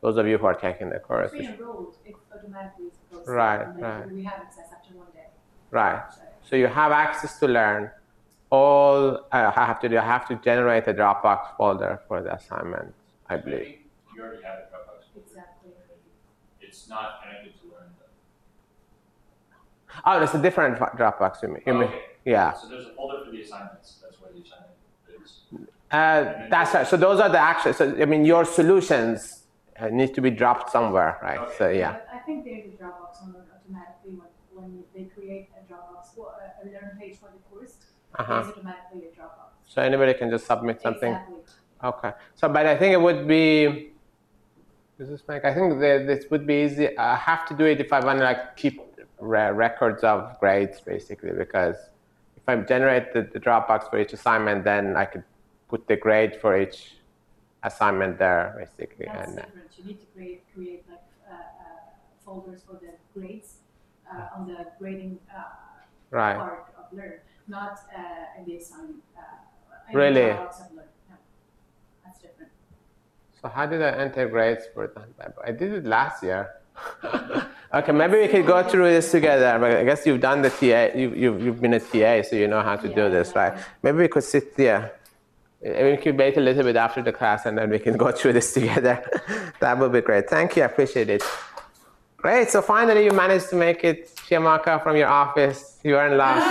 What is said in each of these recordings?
those of you who are taking the course. Pre-enrolled, it automatically is posted. Right, and right. We have access after 1 day. Right. So you have access to learn. All I have to do, I have to generate a Dropbox folder for the assignment, I believe. You already have a Dropbox folder. Exactly. It's not connected to Learn, though. Oh, it's a different Dropbox, you mean? Okay. Yeah. So there's a folder for the assignments. That's where the assignment is. That's right. So those are the actual. So I mean, your solutions need to be dropped somewhere, right? Okay. So yeah. But I think there's a Dropbox on automatically when they create a Dropbox or a Learn page for the course. There's automatically a Dropbox. So anybody can just submit something. Exactly. Okay. So, but I think it would be. Does this make? I think this would be easy. I have to do it if I want to like keep records of grades, basically, because if I generate the Dropbox for each assignment, then I could put the grade for each assignment there, basically. That's and different. You need to create like folders for the grades on the grading right. part of Learn, not in the assignment. Really? No, that's different. So how did I enter grades for that? I did it last year. Okay, maybe we could go through this together. But I guess you've done the TA. You've been a TA, so you know how to do this, right? Maybe we could sit there. We could wait a little bit after the class, and then we can go through this together. That would be great. Thank you. I appreciate it. Great. So finally, you managed to make it, Chiamaka, from your office. You are in last.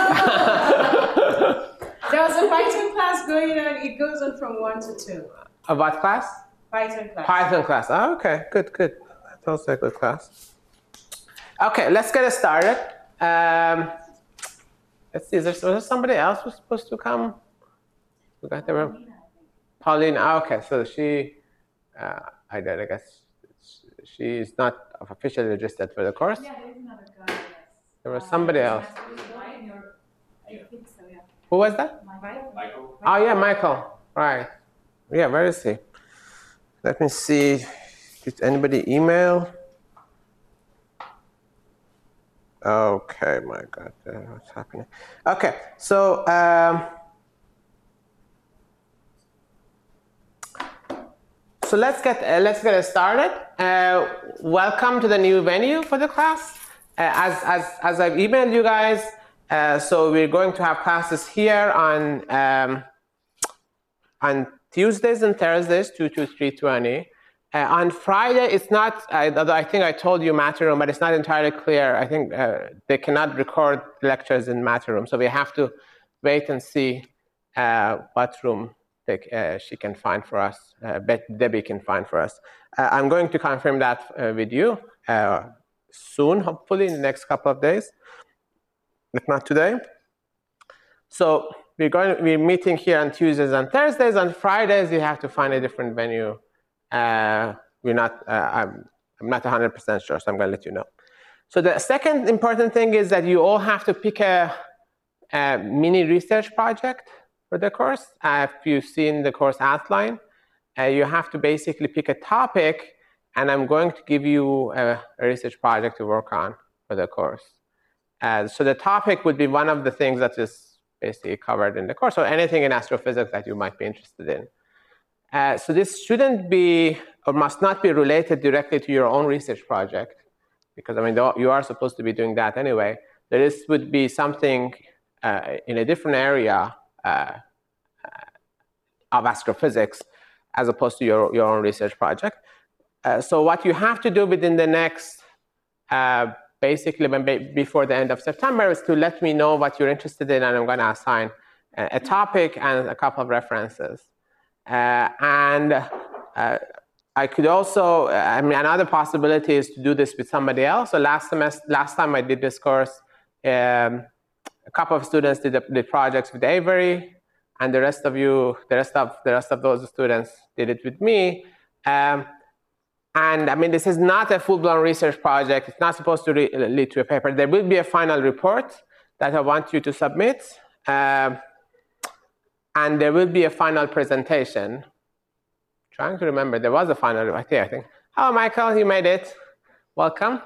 There was a Python class going on. It goes on from 1 to 2. A what class? Python class. Python class. Oh, okay. Good, good. That's also a good class. Okay, let's get started. Let's see. Was there somebody else who's supposed to come? We got there. Pauline. Okay, so she. I guess she is not officially registered for the course. Yeah, there is another guy. Yes. There was somebody else. I think so. Yeah. Who was that? Michael? Oh yeah, Michael. Right. Yeah, where is he? Let me see. Did anybody email? Okay, my God, what's happening? Okay, so let's get started. Welcome to the new venue for the class. As I've emailed you guys, so we're going to have classes here on Tuesdays and Thursdays, 2 to 3:20. On Friday, it's not, although I think I told you Matterroom, but it's not entirely clear. I think they cannot record lectures in Matterroom, so we have to wait and see what room she can find for us, Debbie can find for us. I'm going to confirm that with you soon, hopefully in the next couple of days, if not today. So we're meeting here on Tuesdays and Thursdays. On Fridays, you have to find a different venue. I'm not 100% sure, so I'm going to let you know. So the second important thing is that you all have to pick a mini research project for the course. If you've seen the course outline, you have to basically pick a topic, and I'm going to give you a research project to work on for the course. So the topic would be one of the things that is basically covered in the course, or anything in astrophysics that you might be interested in. So this shouldn't be, or must not be related directly to your own research project, because I mean, you are supposed to be doing that anyway. This would be something in a different area of astrophysics, as opposed to your own research project. So what you have to do within the next, basically before the end of September, is to let me know what you're interested in, and I'm going to assign a topic and a couple of references. I could also, I mean, another possibility is to do this with somebody else. So last time I did this course, a couple of students did projects with Avery, and the rest of those students did it with me. And I mean, this is not a full-blown research project. It's not supposed to lead to a paper. There will be a final report that I want you to submit. And there will be a final presentation. Trying to remember, there was a final, I think. Oh, Michael, you made it. Welcome.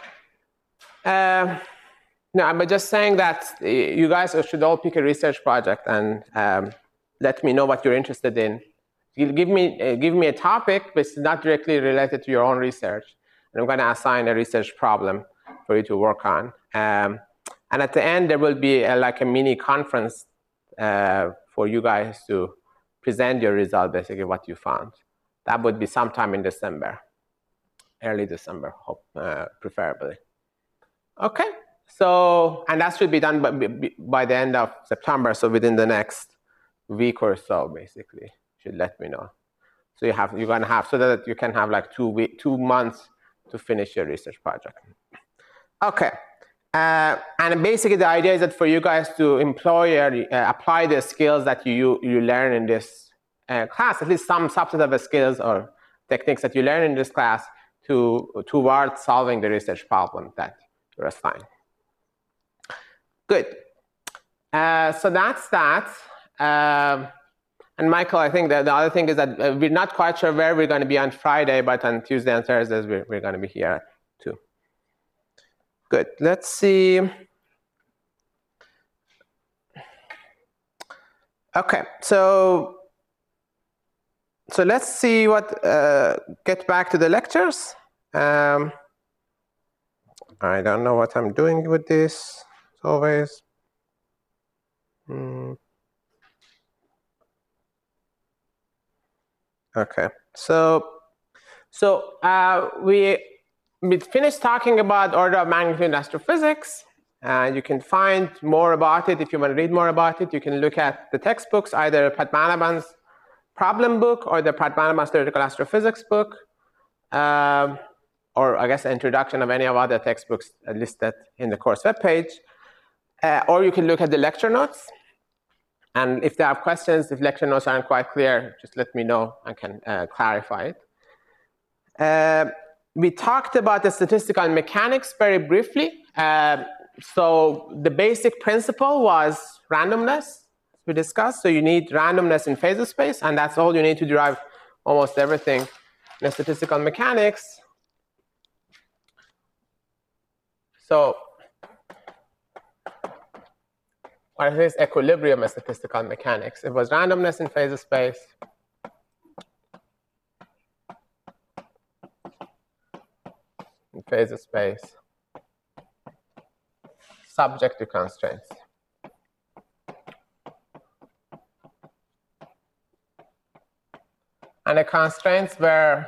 No, I'm just saying that you guys should all pick a research project and let me know what you're interested in You give me a topic, but it's not directly related to your own research. And I'm going to assign a research problem for you to work on. And at the end, there will be like a mini conference for you guys to present your result, basically what you found. That would be sometime in December, early December, preferably. Okay, so, and that should be done by the end of September, so within the next week or so, basically, should let me know. So you're gonna have, so that you can have like 2 months to finish your research project. Okay, and basically the idea is that for you guys to employ or apply the skills that you learn in this class, at least some substantive skills or techniques that you learn in this class towards solving the research problem that you're assigned. Good. So that's that. And Michael, I think that the other thing is that we're not quite sure where we're going to be on Friday, but on Tuesday and Thursdays, we're going to be here too. Good. Let's see. Okay. So let's see what, get back to the lectures. I don't know what I'm doing with this, as always. Okay, so we finished talking about order of magnitude in astrophysics. You can find more about it if you want to read more about it. You can look at the textbooks, either Padmanabhan's problem book or the Padmanabhan's theoretical astrophysics book, or I guess the introduction of any of other textbooks listed in the course webpage. Or you can look at the lecture notes. And if they have questions, if lecture notes aren't quite clear, just let me know. I can clarify it. We talked about the statistical mechanics very briefly. So the basic principle was randomness, we discussed. So you need randomness in phase space, and that's all you need to derive almost everything in statistical mechanics. So what is equilibrium of statistical mechanics? It was randomness in phase space. In phase space, subject to constraints. And the constraints were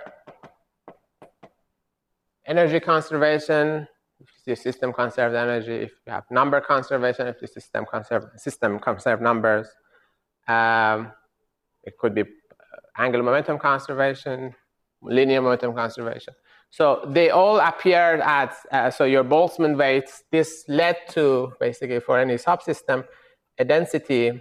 energy conservation, if the system conserves energy, if you have number conservation, if the system conserves numbers. It could be angular momentum conservation, linear momentum conservation. So they all appeared at, so your Boltzmann weights, this led to, basically for any subsystem, a density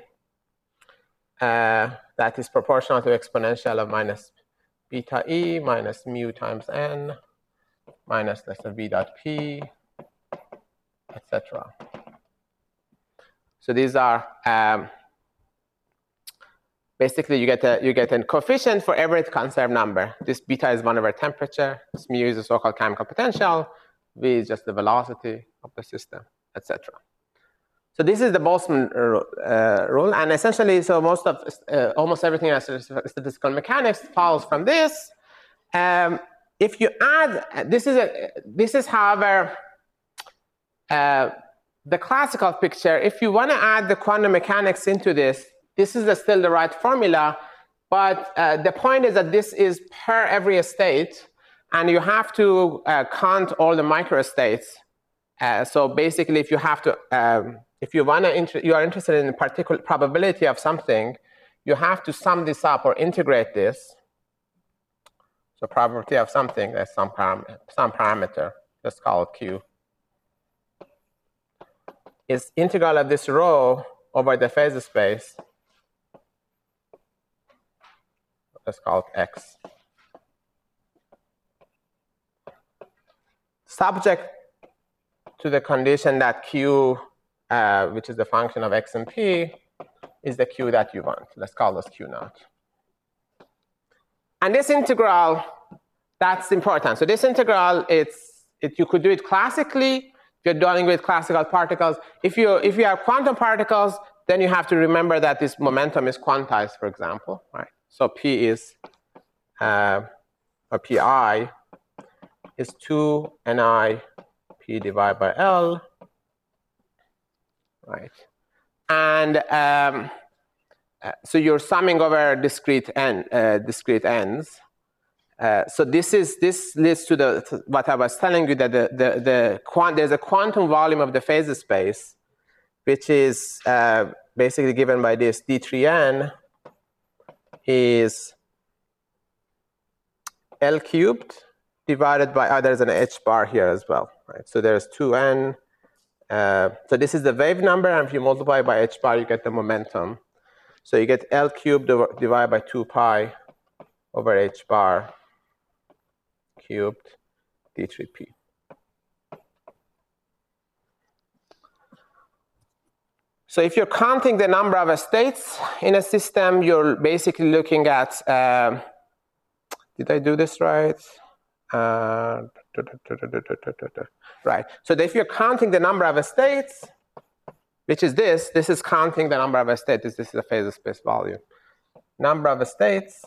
that is proportional to exponential of minus beta e minus mu times n minus less than v dot p, etc. So these are basically you get a coefficient for every conserved number. This beta is 1 over temperature. This mu is the so-called chemical potential. V is just the velocity of the system, etc. So this is the Boltzmann rule, and essentially, so almost everything in statistical mechanics follows from this. If you add, this is however the classical picture. If you want to add the quantum mechanics into this, this is still the right formula, but the point is that this is per every state, and you have to count all the microstates. So basically, if you have to, if you are interested in a particular probability of something, you have to sum this up or integrate this. So probability of something, there's some parameter, let's call it Q, is integral of this rho over the phase space. Let's call it X. Subject to the condition that Q, which is the function of X and P, is the Q that you want. Let's call this Q naught. And this integral, that's important. So this integral, you could do it classically if you're dealing with classical particles. If you have quantum particles, then you have to remember that this momentum is quantized, for example, right? So P is, or Pi is 2 Ni P divided by L, right? And so you're summing over discrete ends. So this leads to what I was telling you, that there's a quantum volume of the phase space, which is basically given by this D3n is L cubed divided by, there's an h bar here as well, right? So there's 2n. So this is the wave number, and if you multiply by h bar, you get the momentum. So you get L cubed divided by 2 pi over h bar cubed d3p. So if you're counting the number of states in a system, you're basically looking at, did I do this right? Right. So if you're counting the number of states, which is this is counting the number of states. This is the phase space volume. Number of states,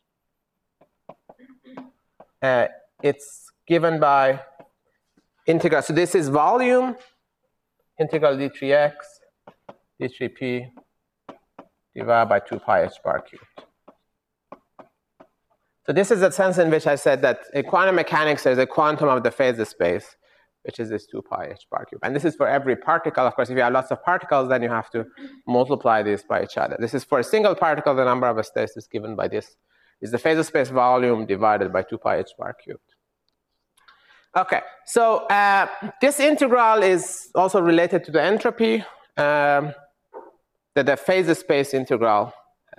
it's given by integral. So this is volume, integral d3x, d3p divided by 2 pi h bar cubed. So this is the sense in which I said that in quantum mechanics, there's a quantum of the phase space, which is this 2 pi h bar cubed. And this is for every particle. Of course, if you have lots of particles, then you have to multiply these by each other. This is for a single particle, the number of states is given by this. Is the phase space volume divided by 2 pi h bar cubed. Okay, so this integral is also related to the entropy, the phase space integral.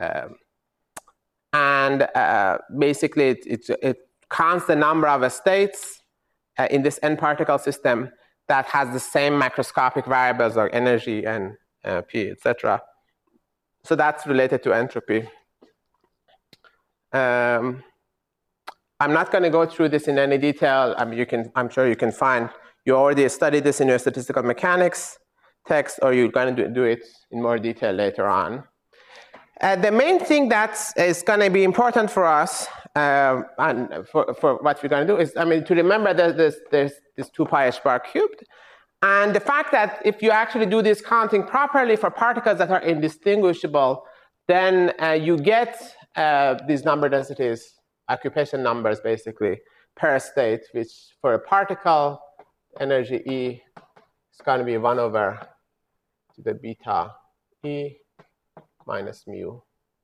And basically, it counts the number of states in this n-particle system that has the same macroscopic variables like energy and P, etc. So that's related to entropy. I'm not going to go through this in any detail. I mean, I'm sure you can find, you already studied this in your statistical mechanics text, or you're going to do it in more detail later on. The main thing that is going to be important for us and for what we're going to do is, to remember that there's this 2 pi h bar cubed. And the fact that if you actually do this counting properly for particles that are indistinguishable, then you get these number densities, occupation numbers basically, per state, which for a particle, energy E is going to be 1 over to the beta E minus mu.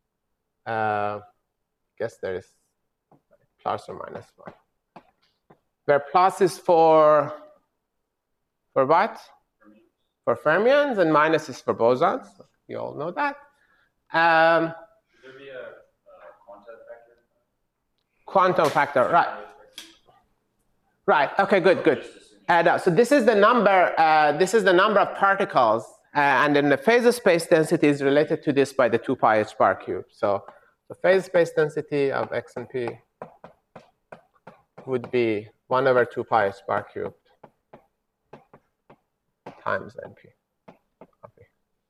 Guess there is plus or minus 1. Where plus is for what? For fermions, and minus is for bosons. You all know that. Should there be a quantum factor? Quantum factor, right. Right, okay, good. So this is the number of particles, and then the phase space density is related to this by the 2 pi h bar cubed. So the phase space density of x and p would be 1 over 2 pi h bar cubed times np. Okay.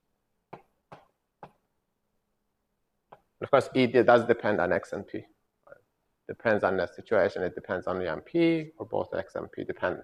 Of course, E does depend on x and p. Depends on the situation. It depends on the MP, or both x and p depend.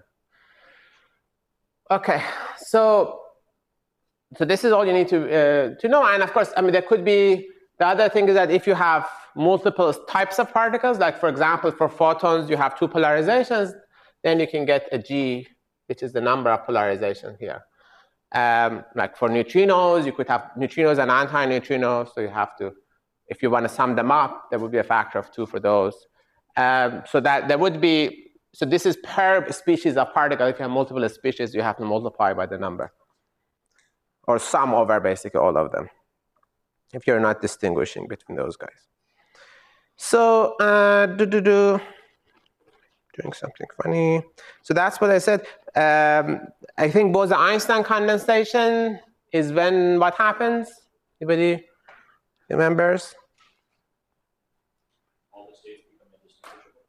Okay, so this is all you need to know. And of course, there could be, the other thing is that if you have multiple types of particles, like for example, for photons, you have 2 polarizations, then you can get a G, which is the number of polarization here. Like for neutrinos, you could have neutrinos and antineutrinos, so you have to, if you want to sum them up, there would be a factor of 2 for those. So that there would be, so this is per species of particle. If you have multiple species, you have to multiply by the number, or sum over basically all of them, if you're not distinguishing between those guys. So, doing something funny. So that's what I said. I think Bose-Einstein condensation is when what happens? Anybody remembers? All the states become indistinguishable?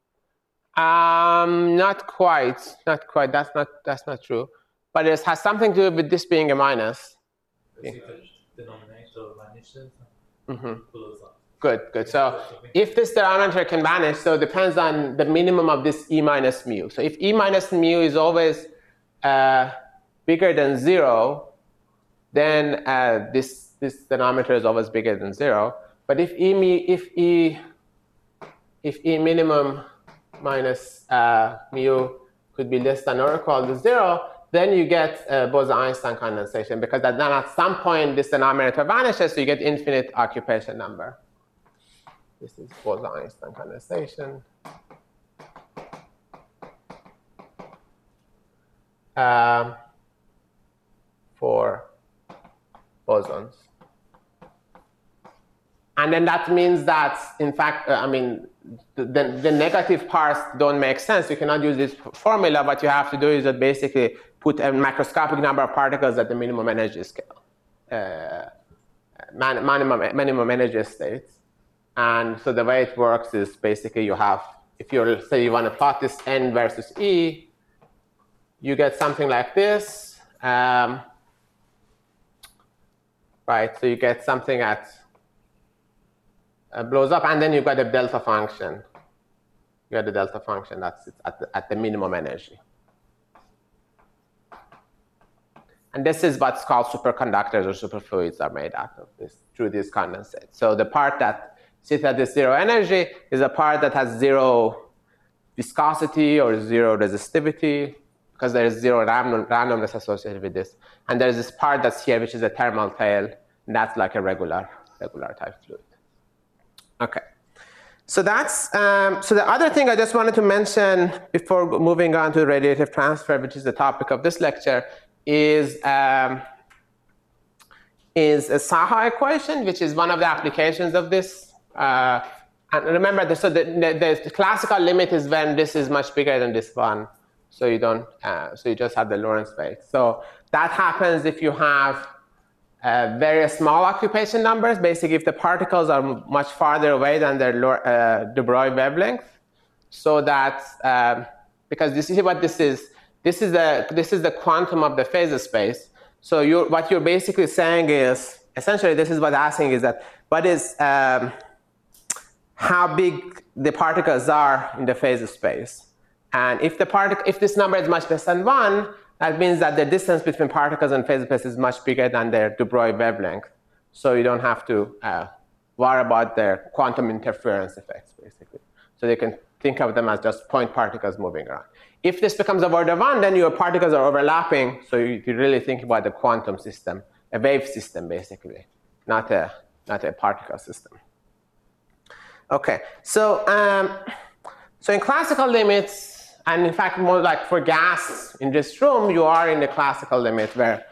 Not quite. That's not true. But it has something to do with this being a minus. The denominator vanishes. Good. So if this denominator can vanish, so it depends on the minimum of this E minus mu. So if E minus mu is always bigger than 0, then this denominator is always bigger than 0. But if E minimum minus mu could be less than or equal to 0, then you get Bose-Einstein condensation, because then at some point this denominator vanishes, so you get infinite occupation number. This is Bose-Einstein condensation. For bosons. And then that means that, in fact, the negative parts don't make sense. You cannot use this formula. What you have to do is that basically put a macroscopic number of particles at the minimum energy scale, minimum energy states. And so the way it works is basically you have, if you say you want to plot this N versus E, you get something like this. Right, so you get something that blows up, and then you've got a delta function. You got a delta function that's at the minimum energy. And this is what's called superconductors or superfluids are made out of this, through these condensates. So the part that sits at this 0 energy is a part that has 0 viscosity or 0 resistivity, because there is 0 randomness associated with this. And there's this part that's here, which is a thermal tail, and that's like a regular type fluid. Okay. So that's so the other thing I just wanted to mention before moving on to radiative transfer, which is the topic of this lecture, is a Saha equation, which is one of the applications of this. And remember, the classical limit is when this is much bigger than this one. So you don't. So you just have the Lorentz weight. So that happens if you have very small occupation numbers. Basically, if the particles are much farther away than their de Broglie wavelength, so that because this is what this is. This is the quantum of the phase space. So what you're basically saying is, essentially, this is what asking is that what is how big the particles are in the phase space. And if this number is much less than 1, that means that the distance between particles and phase space is much bigger than their de Broglie wavelength. So you don't have to worry about their quantum interference effects, basically. So you can think of them as just point particles moving around. If this becomes of order 1, then your particles are overlapping. So you really think about the quantum system, a wave system, basically, not a particle system. Okay, so in classical limits, and in fact, more like for gas in this room, you are in the classical limit where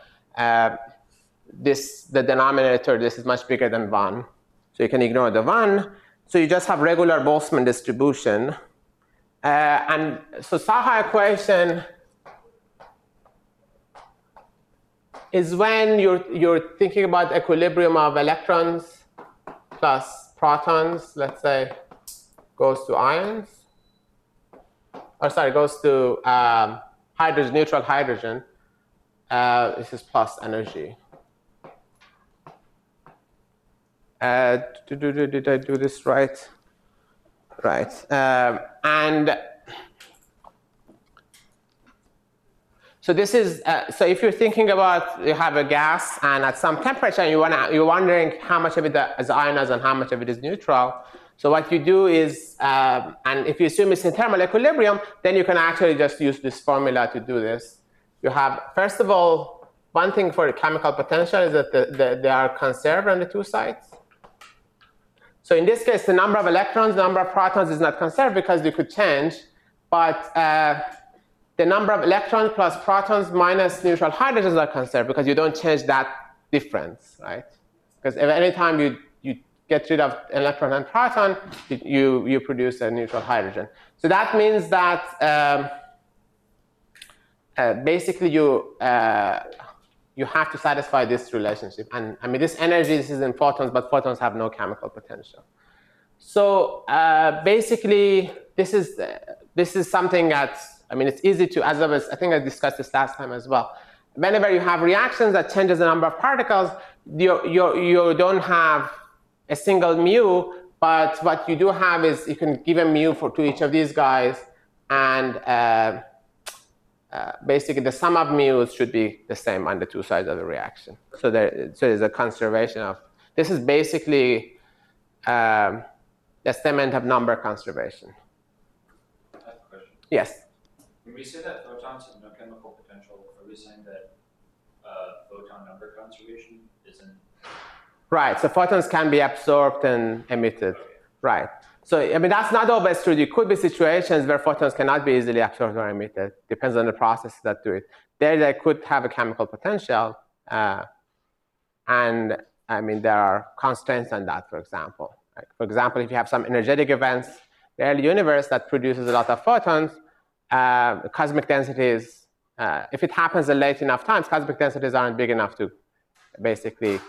the denominator, this is much bigger than 1. So you can ignore the 1. So you just have regular Boltzmann distribution. And so Saha equation is when you're thinking about equilibrium of electrons plus protons, let's say, goes to ions. Or sorry, goes to hydrogen, neutral hydrogen. This is plus energy. Did I do this right? Right. And so this is so if you're thinking about you have a gas and at some temperature and you're wondering how much of it is ionized and how much of it is neutral. So what you do is, and if you assume it's in thermal equilibrium, then you can actually just use this formula to do this. You have, first of all, one thing for the chemical potential is that they are conserved on the two sides. So in this case, the number of electrons, the number of protons is not conserved because they could change. But the number of electrons plus protons minus neutral hydrogens are conserved because you don't change that difference, right? Because any time you get rid of electron and proton, you produce a neutral hydrogen. So that means that basically you have to satisfy this relationship. And I mean, this energy, this is in photons, but photons have no chemical potential. So basically, this is something that's, I mean, it's easy to, as I think I discussed this last time as well. Whenever you have reactions that changes the number of particles, you don't have a single mu But what you do have is you can give a mu to each of these guys, and basically the sum of mu's should be the same on the two sides of the reaction. So there's a conservation of, this is basically the statement of number conservation. I have a question. Yes? When we say that photons have no chemical potential, are we saying that photon number conservation isn't? Right, so photons can be absorbed and emitted. Okay. Right. So, I mean, that's not always true. There could be situations where photons cannot be easily absorbed or emitted. Depends on the processes that do it. There, they could have a chemical potential. And, I mean, there are constraints on that, for example. Like, for example, if you have some energetic events, the early universe that produces a lot of photons, cosmic densities, if it happens at late enough times, cosmic densities aren't big enough to basically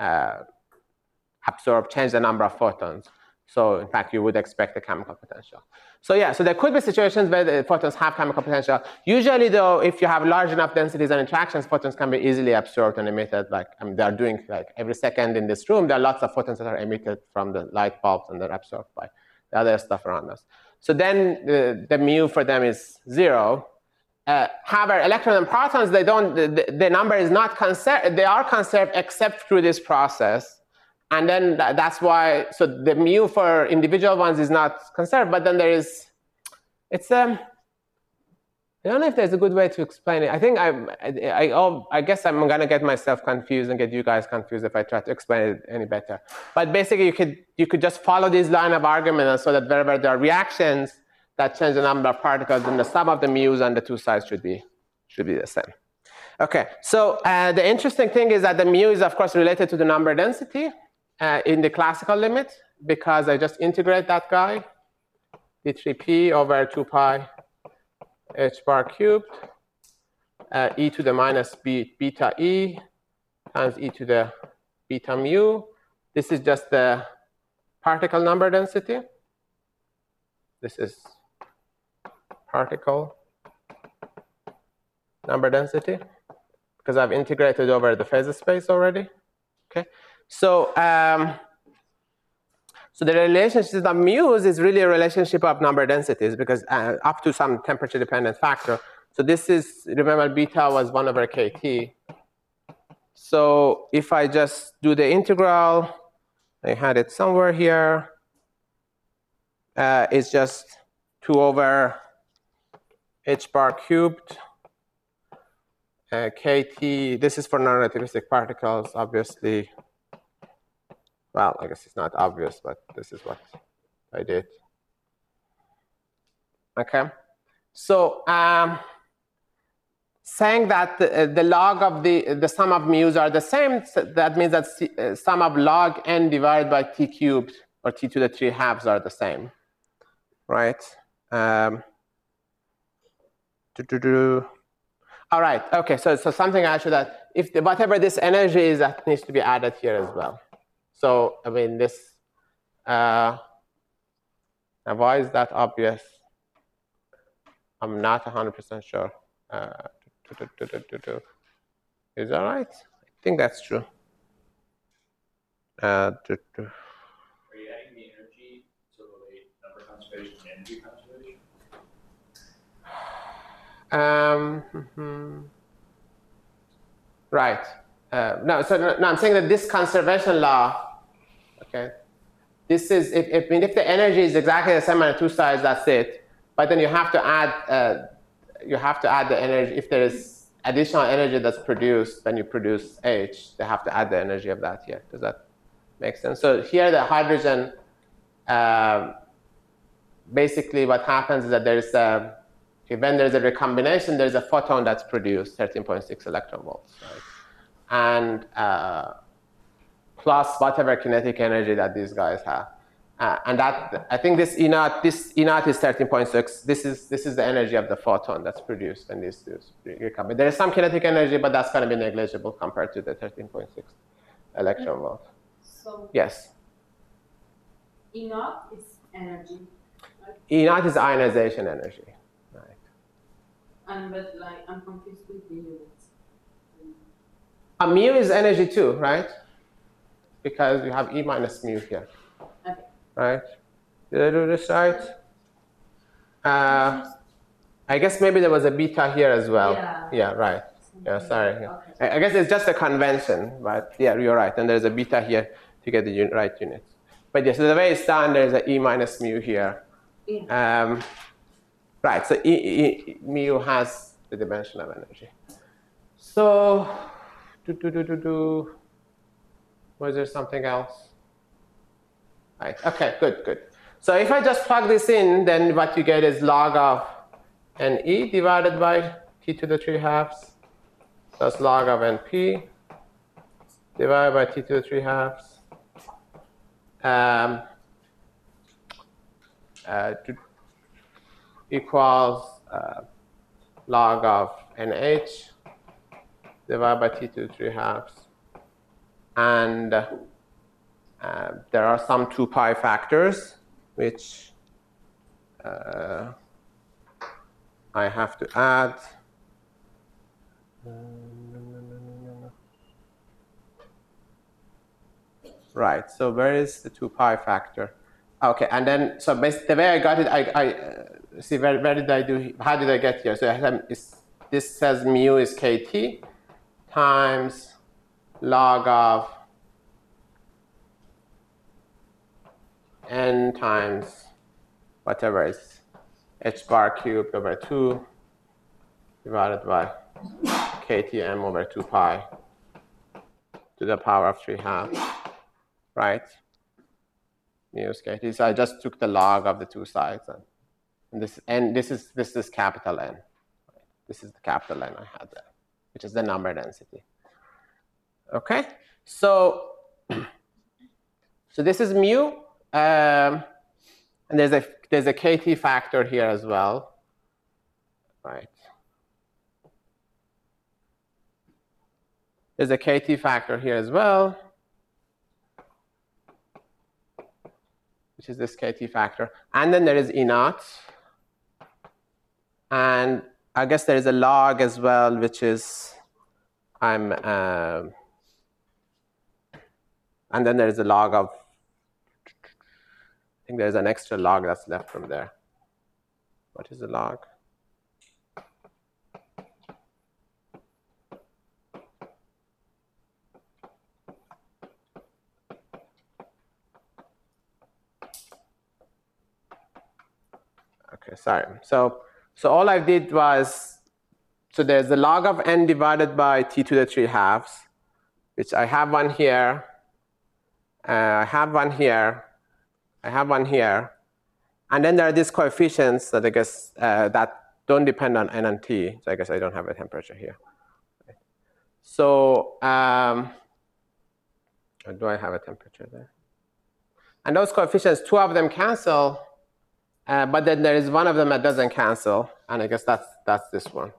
absorb, change the number of photons. So in fact, you would expect a chemical potential. So yeah, so there could be situations where the photons have chemical potential. Usually though, if you have large enough densities and interactions, photons can be easily absorbed and emitted. Like, I mean, they're doing like every second in this room, there are lots of photons that are emitted from the light bulbs and they're absorbed by the other stuff around us. So then the mu for them is 0. However, electrons and protons, they don't, the number is not conserved, they are conserved except through this process. And then that's why, so the mu for individual ones is not conserved, but then there is, it's, I don't know if there's a good way to explain it. I think I guess I'm gonna get myself confused and get you guys confused if I try to explain it any better. But basically you could just follow this line of argument so that wherever there are reactions that change the number of particles, then the sum of the mu's on the two sides should be the same. Okay, so the interesting thing is that the mu is of course related to the number density. In the classical limit, because I just integrate that guy, d3p over 2 pi h bar cubed, e to the minus beta e times e to the beta mu. This is just the particle number density. This is particle number density, because I've integrated over the phase space already. Okay. So, so the relationship of mu's is really a relationship of number densities, because up to some temperature-dependent factor. So this is, remember, beta was 1 over kT. So if I just do the integral, I had it somewhere here. It's just 2 over h bar cubed. KT, this is for non-relativistic particles, obviously. Well, I guess it's not obvious, but this is what I did. Okay. So saying that the log of the sum of mu's are the same, that means that sum of log n divided by t cubed, or t to the 3 halves, are the same, right? All right. Okay. So something I should add. If whatever this energy is, that needs to be added here as well. So, I mean, this, now why is that obvious? I'm not 100% sure. Is that right? I think that's true. Are you adding the energy to relate number conservation and energy conservation? Right. No, I'm saying that this conservation law, okay, this is, if the energy is exactly the same on the two sides, that's it. But then you have to add the energy. If there is additional energy that's produced, when you produce H, they have to add the energy of that here. Does that make sense? So here the hydrogen, basically what happens is that there's when there's a recombination, there's a photon that's produced, 13.6 electron volts, right? And plus whatever kinetic energy that these guys have. And that, I think this E naught is 13.6. This is the energy of the photon that's produced when these two recombine. There is some kinetic energy, but that's going to be negligible compared to the 13.6 electron volt. So yes? E naught is energy. Right? E naught is ionization energy. Right. But like, I'm confused with the units. Mu is energy too, right? Because you have E minus mu here. Okay. right? Did I do this right? I guess maybe there was a beta here as well. Yeah, right. Yeah, sorry. Okay. I guess it's just a convention, but yeah, you're right. And there's a beta here to get the right units. But yes, so the way it's done, there's a E minus mu here. Right, so mu has the dimension of energy. So, was there something else? Right, okay, good. So if I just plug this in, then what you get is log of NE divided by t to the 3/2 plus log of NP divided by t to the 3/2 equals log of NH divided by t to the 3/2. And there are some 2 pi factors, which I have to add. Right, so where is the 2 pi factor? Okay, and then, so basically the way I got it, I see, where did I do, how did I get here? So this says mu is kT times log of n times whatever is h bar cubed over 2 divided by kTm over 2 pi to the power of 3/2, right? Mu is kT. So I just took the log of the 2 sides, and this is capital N. Right? This is the capital N I had there, which is the number density. Okay, so this is mu, and there's a kT factor here as well, right? There's a kT factor here as well, which is this kT factor, and then there is E naught, and I guess there is a log as well, which is and then there is a log of, I think there's an extra log that's left from there. What is the log? Okay, sorry. So all I did was, so there's the log of n divided by t to the 3/2, which I have one here, I have one here, I have one here, and then there are these coefficients that I guess that don't depend on n and t. So I guess I don't have a temperature here. So do I have a temperature there? And those coefficients, 2 of them cancel, but then there is one of them that doesn't cancel, and I guess that's this one.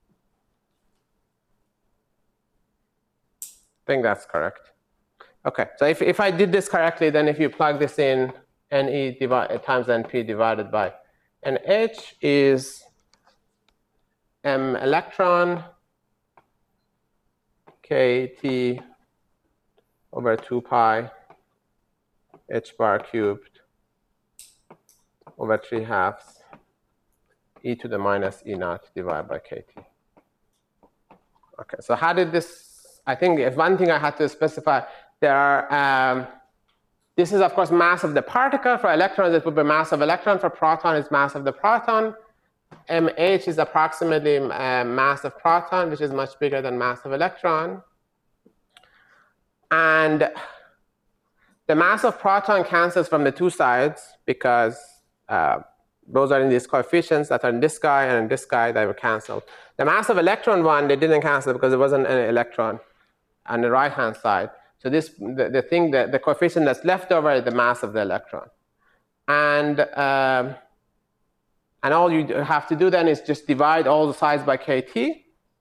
I think that's correct. Okay, so if I did this correctly, then if you plug this in, Ne times Np divided by Nh is m electron kT over 2 pi h bar cubed over 3/2 e to the minus E naught divided by kT. Okay, so how did this, I think if one thing I had to specify, there are, this is of course mass of the particle. For electrons it would be mass of electron. For proton it's mass of the proton. mH is approximately mass of proton, which is much bigger than mass of electron. And the mass of proton cancels from the 2 sides because those are in these coefficients that are in this guy and in this guy, they were canceled. The mass of electron one, they didn't cancel because there wasn't an electron on the right-hand side. So this, the coefficient that's left over is the mass of the electron. And all you have to do then is just divide all the sides by kT,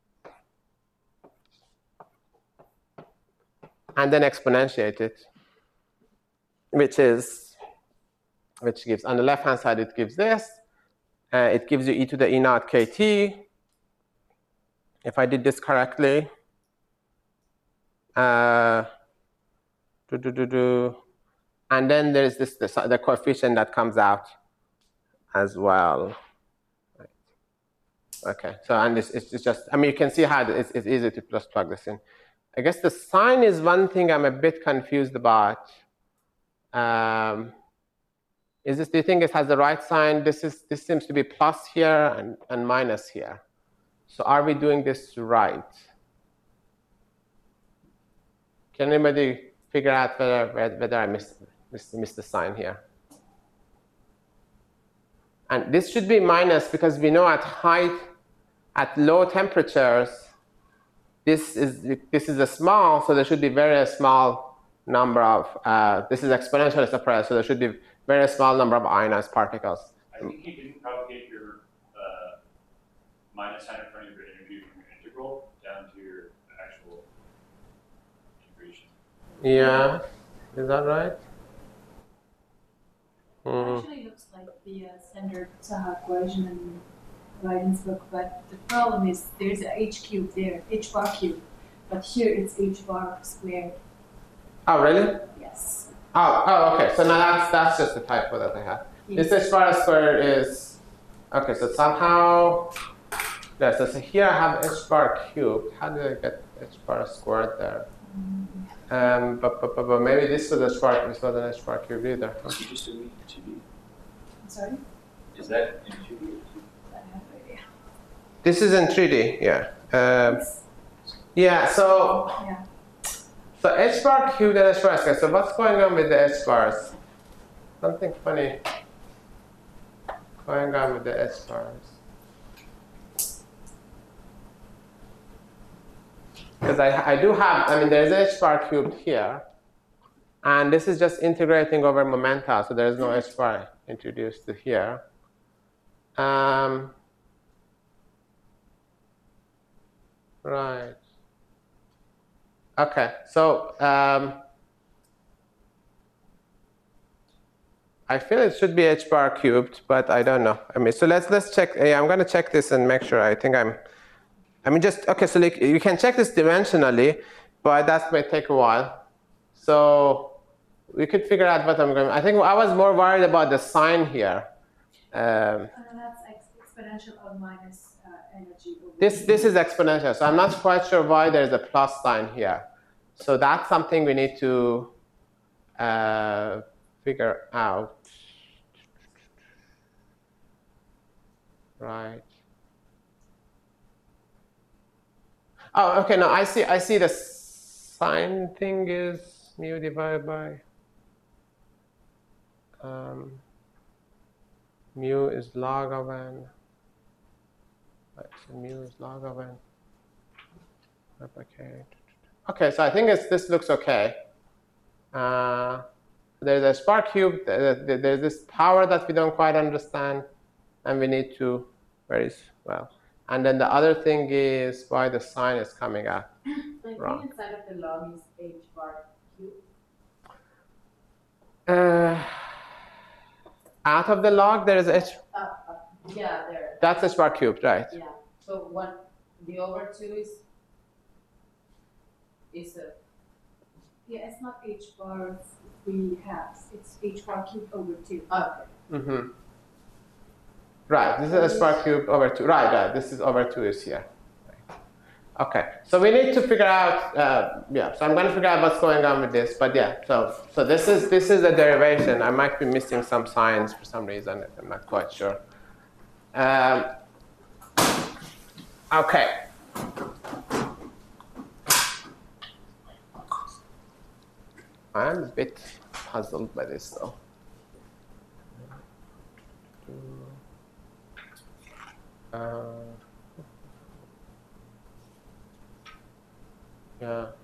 and then exponentiate it, which gives, on the left-hand side, it gives this. It gives you e to the E naught kT. If I did this correctly, And then there's the coefficient that comes out as well. Right. Okay, so and it's just, I mean, you can see how it's easy to just plug this in. I guess the sign is one thing I'm a bit confused about. Is this, do you think it has the right sign? This seems to be plus here and minus here. So are we doing this right? Can anybody figure out whether I missed the sign here? And this should be minus because we know at low temperatures, this is a small, so there should be very small number of, this is exponentially suppressed, so there should be very small number of ionized particles. I think you didn't propagate your minus sign in front of your energy from your integral down to your actual integration. Yeah, is that right? Actually looks like the standard Gaussian guidance book, but the problem is there's a h cube there, h bar cube, but here it's h bar squared. Oh, really? Yes. Oh, okay. So now that's just the typo that I have. Yes. This h bar squared is, okay, so somehow, yeah, so here I have h bar cubed. How did I get h bar squared there? But maybe this was this was an h bar cubed either. Huh? You just doing it in 2D? I'm sorry? Is that in 2D? I have no idea. This is in 3D, yeah. Yeah, so h bar cubed and h bar squared. So what's going on with the h bars? Something funny going on with the h bars. Because I do have, I mean, there's h bar cubed here, and this is just integrating over momenta, so there is no h bar introduced to here. Right. Okay, so I feel it should be h bar cubed, but I don't know. I mean, so let's check. Yeah, I'm going to check this and make sure. I mean, just, okay, so like, you can check this dimensionally, but that may take a while. So we could figure out what I'm going to, I think I was more worried about the sign here. That's exponential of minus energy. This is exponential, so I'm not quite sure why there's a plus sign here. So that's something we need to figure out. Right. Oh, okay, no, I see the sign thing is mu divided by mu is log of n. Right, so mu is log of n. Replicate. Okay, so I think this looks okay. There's a h bar cube, there's this power that we don't quite understand, and we need to, well. And then the other thing is why the sign is coming out wrong. I think inside of the log is h bar cube. Out of the log, there is h. Yeah, there. That's h bar cubed, right? Yeah. So the over 2 is a. Yeah, it's not h bar 3 halves. It's h bar cubed over 2. Okay. Mm-hmm. Right, this is h bar cubed over 2. Right, this is over 2 is here. Right. Okay, so we need to figure out, yeah, so I'm going to figure out what's going on with this, but yeah, so this is a derivation. I might be missing some signs for some reason, I'm not quite sure. Okay. I'm a bit puzzled by this though. Yeah.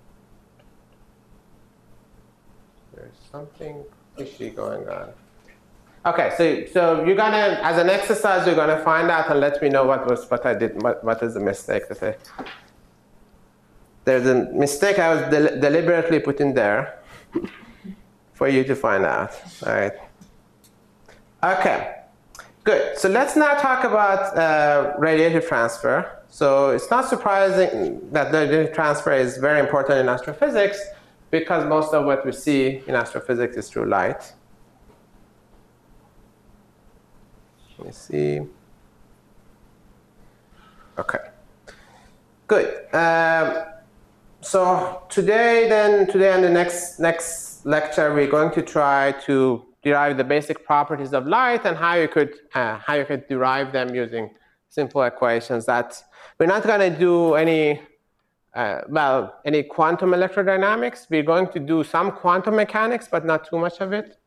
There's something fishy going on. Okay, so you're gonna, as an exercise, you're gonna find out and let me know what I did, what is the mistake that there's a mistake I was deliberately put in there for you to find out. All right. Okay. Good. So let's now talk about radiative transfer. So it's not surprising that the radiative transfer is very important in astrophysics, because most of what we see in astrophysics is through light. Let me see. Okay, good. So today and the next lecture, we're going to try to derive the basic properties of light and how you could derive them using simple equations. That we're not going to do any quantum electrodynamics. We're going to do some quantum mechanics, but not too much of it.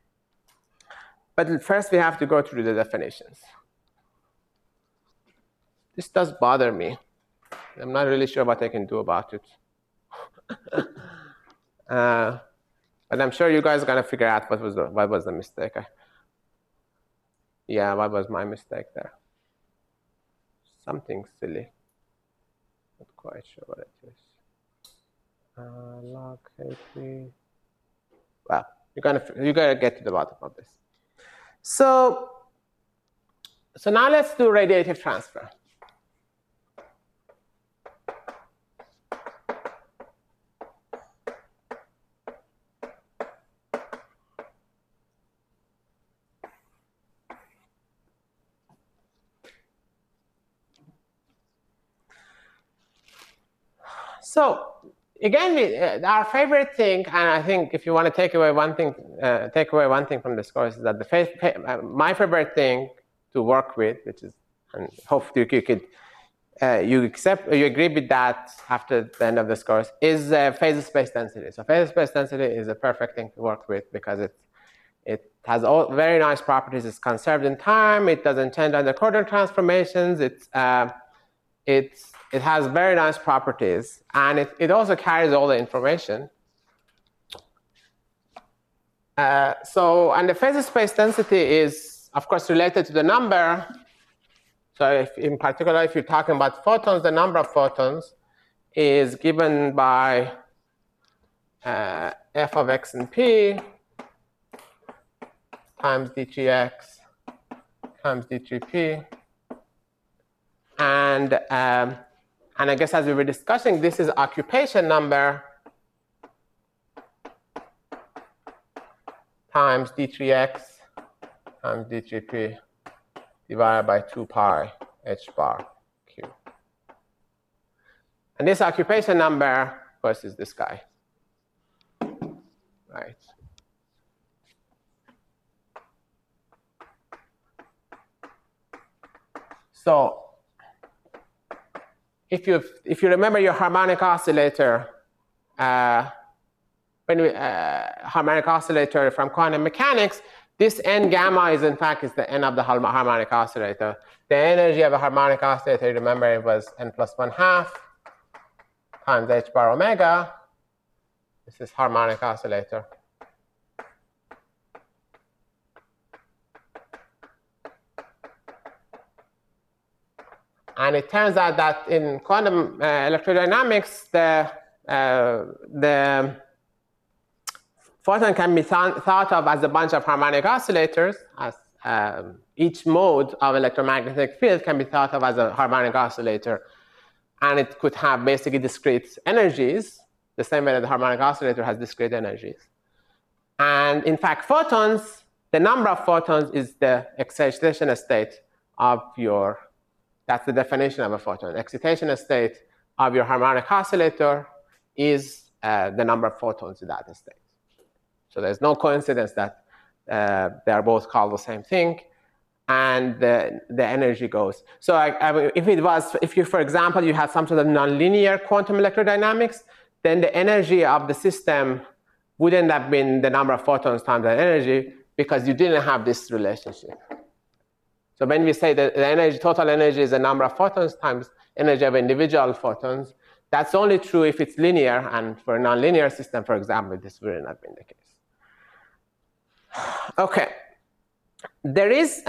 But first, we have to go through the definitions. This does bother me. I'm not really sure what I can do about it. But I'm sure you guys are going to figure out what was the mistake. Yeah, what was my mistake there? Something silly. Not quite sure what it is. Log K3. Well, you're gonna get to the bottom of this. So now let's do radiative transfer. So again, our favorite thing, and I think if you want to take away one thing from this course, is that my favorite thing to work with, which is, and hopefully you agree with that after the end of this course, is phase space density. So phase space density is a perfect thing to work with because it has all very nice properties. It's conserved in time. It doesn't change under Coulomb transformations. It has very nice properties, and it also carries all the information. And the phase space density is, of course, related to the number. So in particular, if you're talking about photons, the number of photons is given by f of x and p times d3x times d3p. And I guess as we were discussing, this is occupation number times d3x times d3p divided by 2 pi h bar q. And this occupation number, of course, is this guy, right? So if you remember your harmonic oscillator, harmonic oscillator from quantum mechanics, this n gamma is in fact the n of the harmonic oscillator. The energy of a harmonic oscillator, remember, it was n plus 1/2 times h bar omega. This is harmonic oscillator. And it turns out that in quantum electrodynamics, the photon can be thought of as a bunch of harmonic oscillators. As each mode of electromagnetic field can be thought of as a harmonic oscillator. And it could have basically discrete energies, the same way that the harmonic oscillator has discrete energies. And in fact, photons, the number of photons is the excitation state of your, that's the definition of a photon. Excitation state of your harmonic oscillator is the number of photons in that state. So there's no coincidence that they are both called the same thing, and the energy goes. So if you, for example, you had some sort of nonlinear quantum electrodynamics, then the energy of the system wouldn't have been the number of photons times the energy, because you didn't have this relationship. So when we say that the energy, total energy is the number of photons times energy of individual photons, that's only true if it's linear, and for a nonlinear system, for example, this wouldn't have been the case. Okay, there is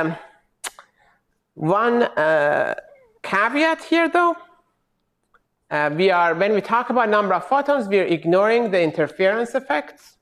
one caveat here, though. When we talk about number of photons, we are ignoring the interference effects.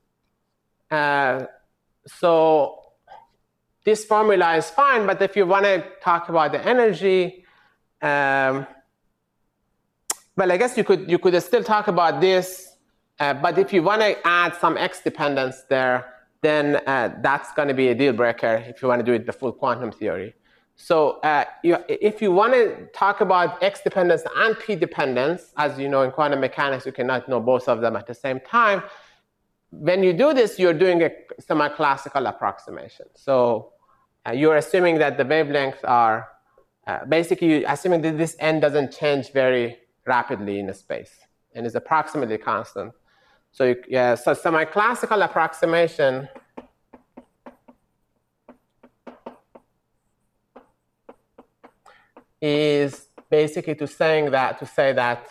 So this formula is fine, but if you want to talk about the energy, well, I guess you could still talk about this But if you want to add some X dependence there, then that's going to be a deal breaker if you want to do it the full quantum theory. So if you want to talk about X dependence and P dependence, as you know in quantum mechanics, you cannot know both of them at the same time. When you do this, you're doing a semi-classical approximation. So you're assuming that the wavelengths are, basically you're assuming that this n doesn't change very rapidly in space and is approximately constant. So so semi-classical approximation is basically to say that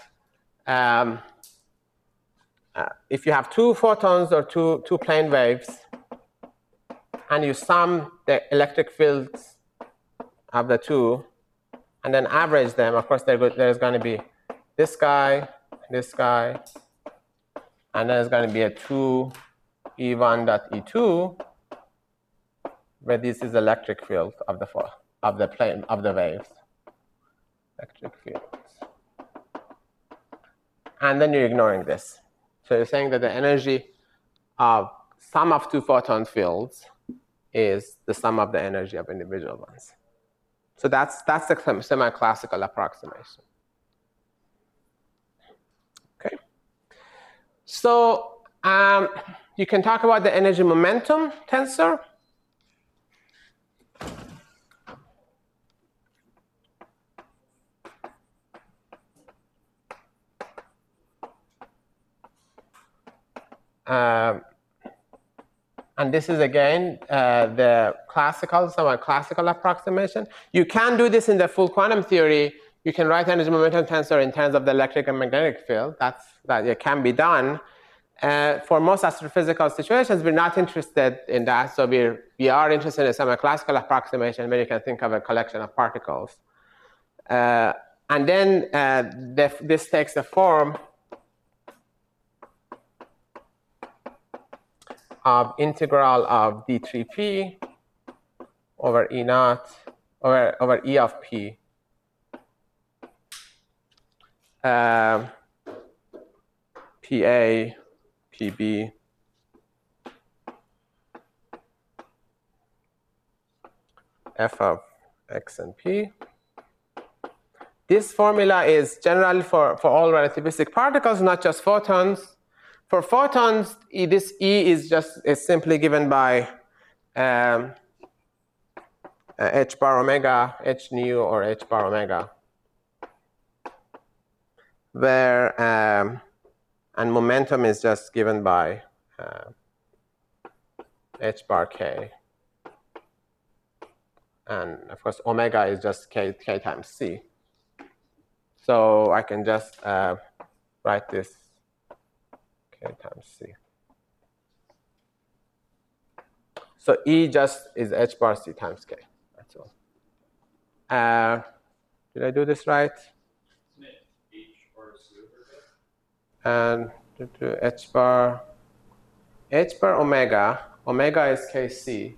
if you have two photons or two plane waves, and you sum the electric fields of the two, and then average them, of course there's going to be this guy, and there's going to be a 2 E1.E2, where this is electric field of the plane of the waves. Electric fields. And then you're ignoring this. So you're saying that the energy of sum of two photon fields is the sum of the energy of individual ones. So that's the semi-classical approximation. Okay. So you can talk about the energy momentum tensor. And this is again the semi-classical approximation. You can do this in the full quantum theory. You can write energy momentum tensor in terms of the electric and magnetic field. That it can be done. For most astrophysical situations, we're not interested in that. So we are interested in a semi-classical approximation where you can think of a collection of particles. And then this takes the form of integral of d3p over E naught over E of p PA, PB f of x and p. This formula is general for all relativistic particles, not just photons. For photons, this E is simply given by h bar omega, h nu, or h bar omega, where and momentum is just given by h bar k, and of course omega is just k times c. So I can just write this k times c. So E just is h bar c times k. That's all. Did I do this right? And h bar omega is kc.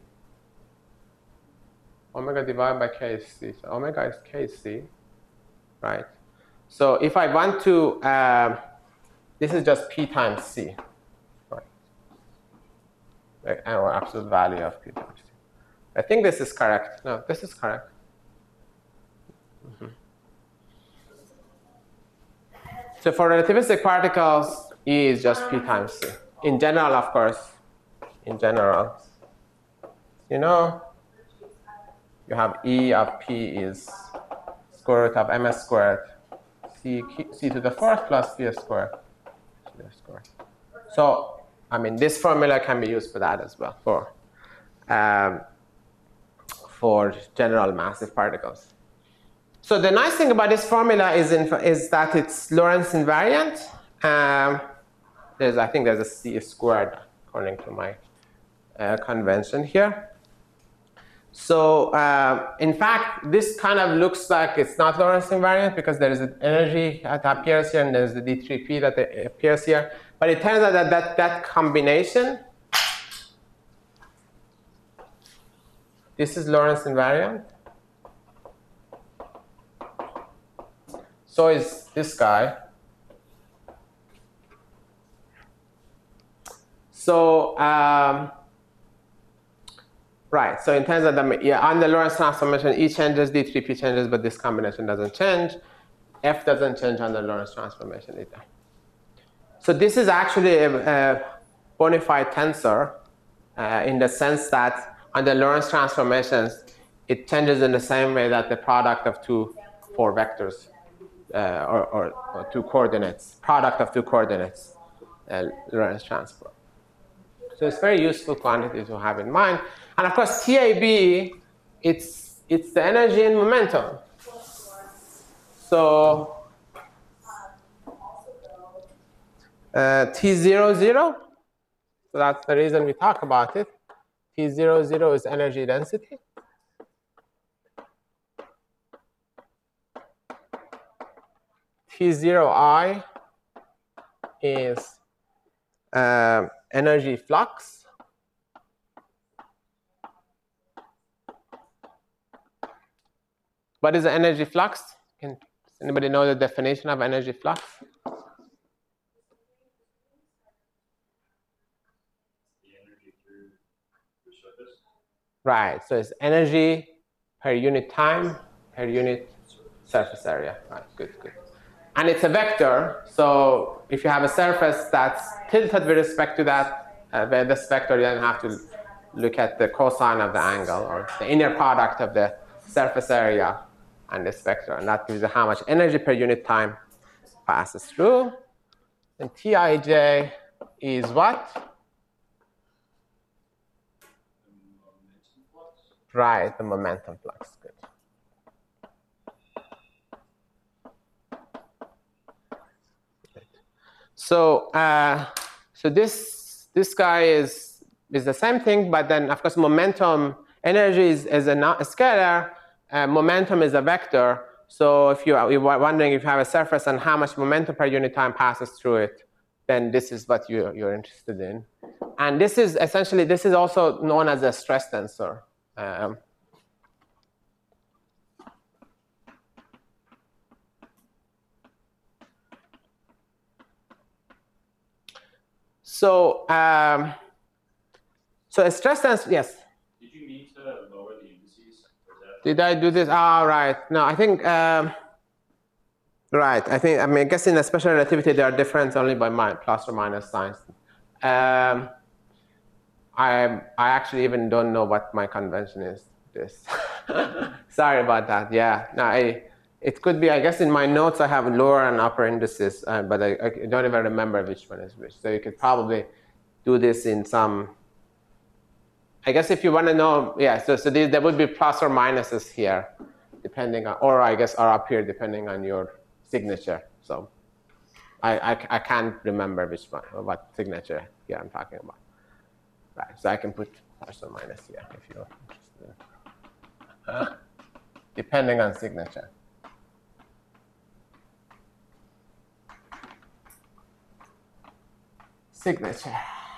Omega divided by kc. So omega is kc, right? So if I want to, this is just p times c, right? Or absolute value of p times c. I think this is correct. No, this is correct. Mm-hmm. So for relativistic particles, E is just p times c. In general, of course, in general, you know, you have E of p is square root of ms squared c to the fourth plus v squared. So, I mean, this formula can be used for that as well, for general massive particles. So the nice thing about this formula is that it's Lorentz invariant. I think there's a c squared according to my convention here. So in fact, this kind of looks like it's not Lorentz invariant because there is an energy that appears here and there's the d3p that appears here. But it turns out that combination, this is Lorentz invariant. So is this guy. So, right, so in terms of on the Lorentz transformation, E changes, D3P changes, but this combination doesn't change. F doesn't change on the Lorentz transformation either. So this is actually a bona fide tensor in the sense that on the Lorentz transformations, it changes in the same way that the product of four vectors or two coordinates, product of two coordinates, Lorentz transform. So it's a very useful quantity to have in mind. And of course, TAB, it's the energy and momentum. So T00, so that's the reason we talk about it. T00 is energy density. T0I is energy flux. What is the energy flux? Does anybody know the definition of energy flux? Right, so it's energy per unit time, per unit surface area. Right, good. And it's a vector, so if you have a surface that's tilted with respect to that, this vector, you don't have to look at the cosine of the angle or the inner product of the surface area and this vector, and that gives you how much energy per unit time passes through. And Tij is what? Right, the momentum flux. Good. So, so this guy is the same thing, but then of course momentum energy is a scalar. Momentum is a vector. So if you're wondering if you have a surface and how much momentum per unit time passes through it, then this is what you're interested in. And this is essentially, this is also known as a stress tensor. So a stress tensor, yes? Did you need to lower the indices? Did I do this? Oh, right. No, I think, right. I guess in a special relativity, they are different only by plus or minus signs. I actually even don't know what my convention is. This. Sorry about that. Yeah. No, it could be, I guess in my notes I have lower and upper indices, but I don't even remember which one is which. So you could probably do this in some, I guess if you want to know, yeah, so there would be plus or minuses here, depending on, or I guess are up here depending on your signature. So I can't remember which one, or what signature here I'm talking about. Right, so I can put plus or minus here if you're interested. Depending on signature. Signature.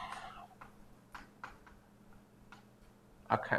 Okay.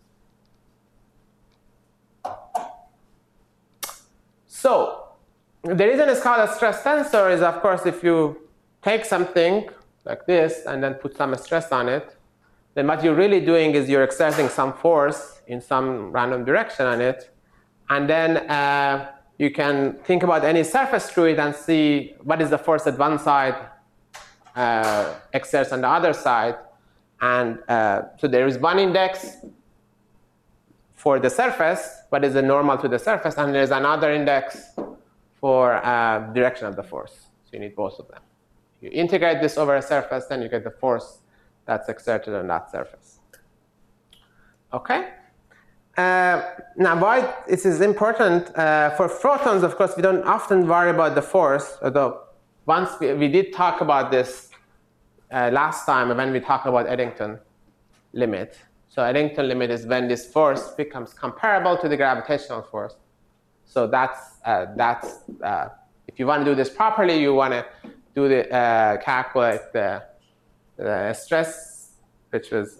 So the reason it's called a stress tensor is, of course, if you take something like this and then put some stress on it, then what you're really doing is you're exerting some force in some random direction on it, and then you can think about any surface through it and see what is the force that one side exerts on the other side. And so there is one index for the surface, what is the normal to the surface, and there's another index for direction of the force. So you need both of them. You integrate this over a surface, then you get the force that's exerted on that surface. Okay? Now, why this is important, for photons, of course, we don't often worry about the force, although once we did talk about this last time when we talked about Eddington limit. So Eddington limit is when this force becomes comparable to the gravitational force. So that's if you want to do this properly, you want to do the calculate the stress, which was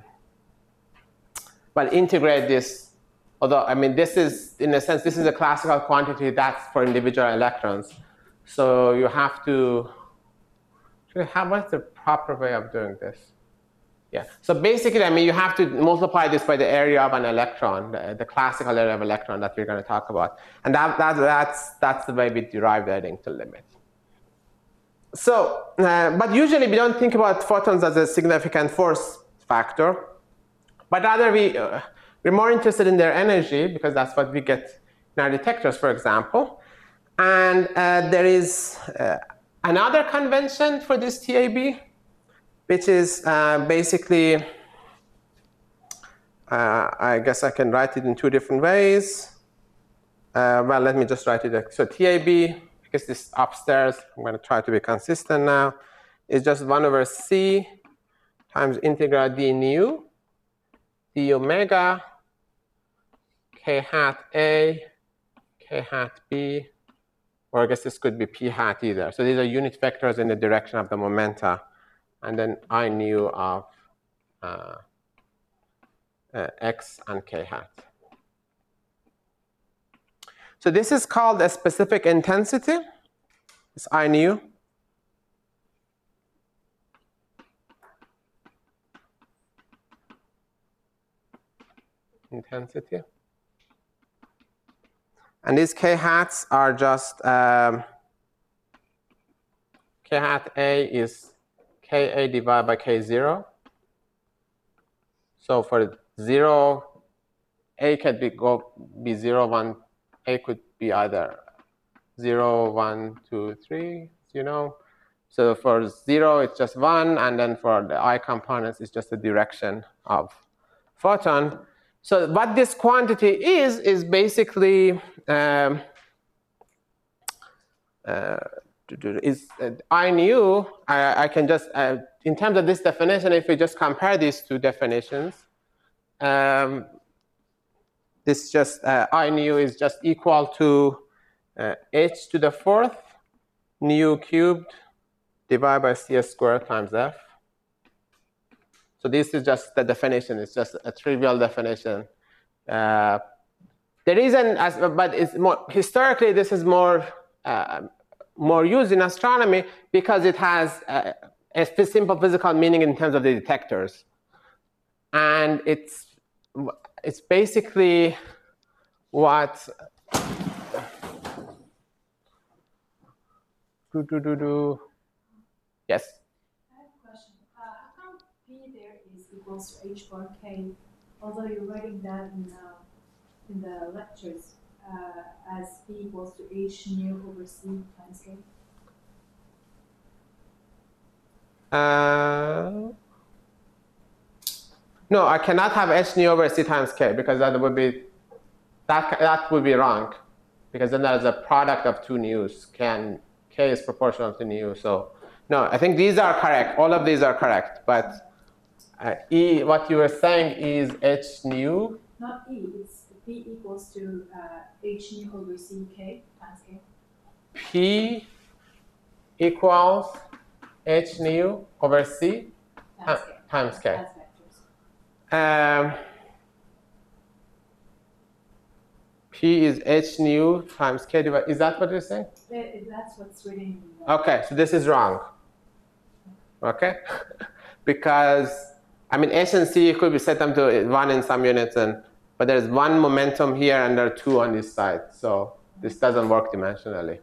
integrate this. Although I mean, this is in a sense this is a classical quantity that's for individual electrons. So you have to What's the proper way of doing this? Yeah. So basically, I mean, you have to multiply this by the area of an electron, the classical area of an electron that we're going to talk about, and that's the way we derive the Eddington limit. So, but usually we don't think about photons as a significant force factor, but rather we're more interested in their energy because that's what we get in our detectors, for example. And there is another convention for this TAB, which is basically, I guess I can write it in two different ways. Well, let me just write it. So TAB, because this upstairs, I'm going to try to be consistent now, is just 1 over c times integral d nu, d omega, k hat a, k hat b, or I guess this could be p hat either. So these are unit vectors in the direction of the momenta, and then I nu of x and k hat. So this is called a specific intensity. It's I nu. Intensity. And these k hats are just, k hat a is ka divided by k0. So for 0, a could be 0, 1, a could be either 0, 1, 2, 3, you know. So for 0, it's just 1, and then for the I components, it's just the direction of photon. So what this quantity is basically I nu. I can just, in terms of this definition, if we just compare these two definitions, this just I nu is just equal to h to the 4th nu cubed divided by cs squared times f. So this is just the definition. It's just a trivial definition. The reason, but it's more historically, this is more used in astronomy because it has a simple physical meaning in terms of the detectors, and it's basically what. Yes. Equals to h bar k, although you're writing that in the lectures as p equals to h nu over c times k. No, I cannot have h nu over c times k because that would be wrong, because then there's a product of two nu's. K is proportional to nu. So no, I think these are correct. All of these are correct, but. What you were saying is h nu? Not E, it's P equals to h nu over c k times k. P equals h nu over c times k. As vectors. P is h nu times k divided. Is that what you're saying? That's what's written. Okay, so this is wrong. Okay, because. I mean, h and c could be set them to 1 in some units, but there's one momentum here and there are 2 on this side. So this doesn't work dimensionally.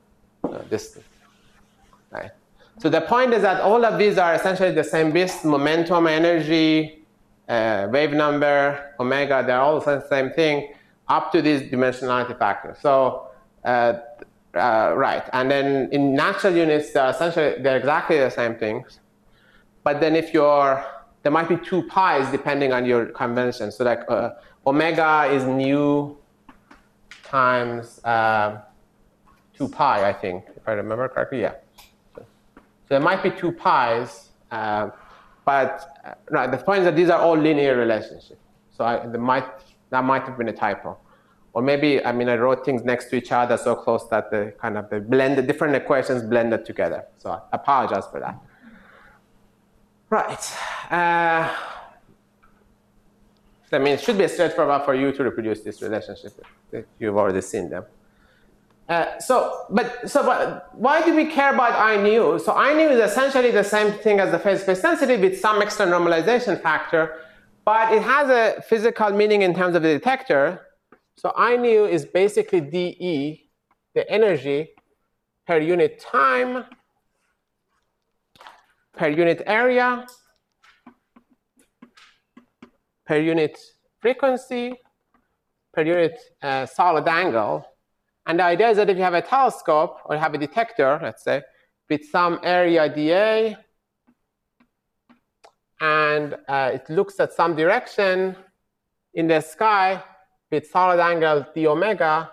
Right. So the point is that all of these are essentially the same bits: momentum, energy, wave number, omega. They're all the same thing up to this dimensionality factor. So right. And then in natural units, they're exactly the same things. But then if there might be 2 pi's depending on your convention. So like omega is nu times 2 pi, I think, if I remember correctly. Yeah. So there might be 2 pi's, but right, the point is that these are all linear relationships. So that might have been a typo. Or maybe, I mean, I wrote things next to each other so close that the different equations blended together. So I apologize for that. Right. I mean, it should be straightforward for you to reproduce this relationship if you've already seen them. But why do we care about I nu? So I nu is essentially the same thing as the phase space density with some extra normalization factor, but it has a physical meaning in terms of the detector. So I nu is basically dE, the energy per unit time, per unit area, per unit frequency, per unit solid angle. And the idea is that if you have a telescope or you have a detector, let's say, with some area dA, and it looks at some direction in the sky with solid angle d omega,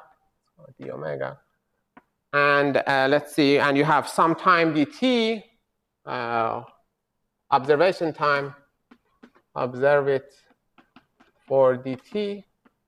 and let's see, and you have some time dt, observation time, observe it for dt.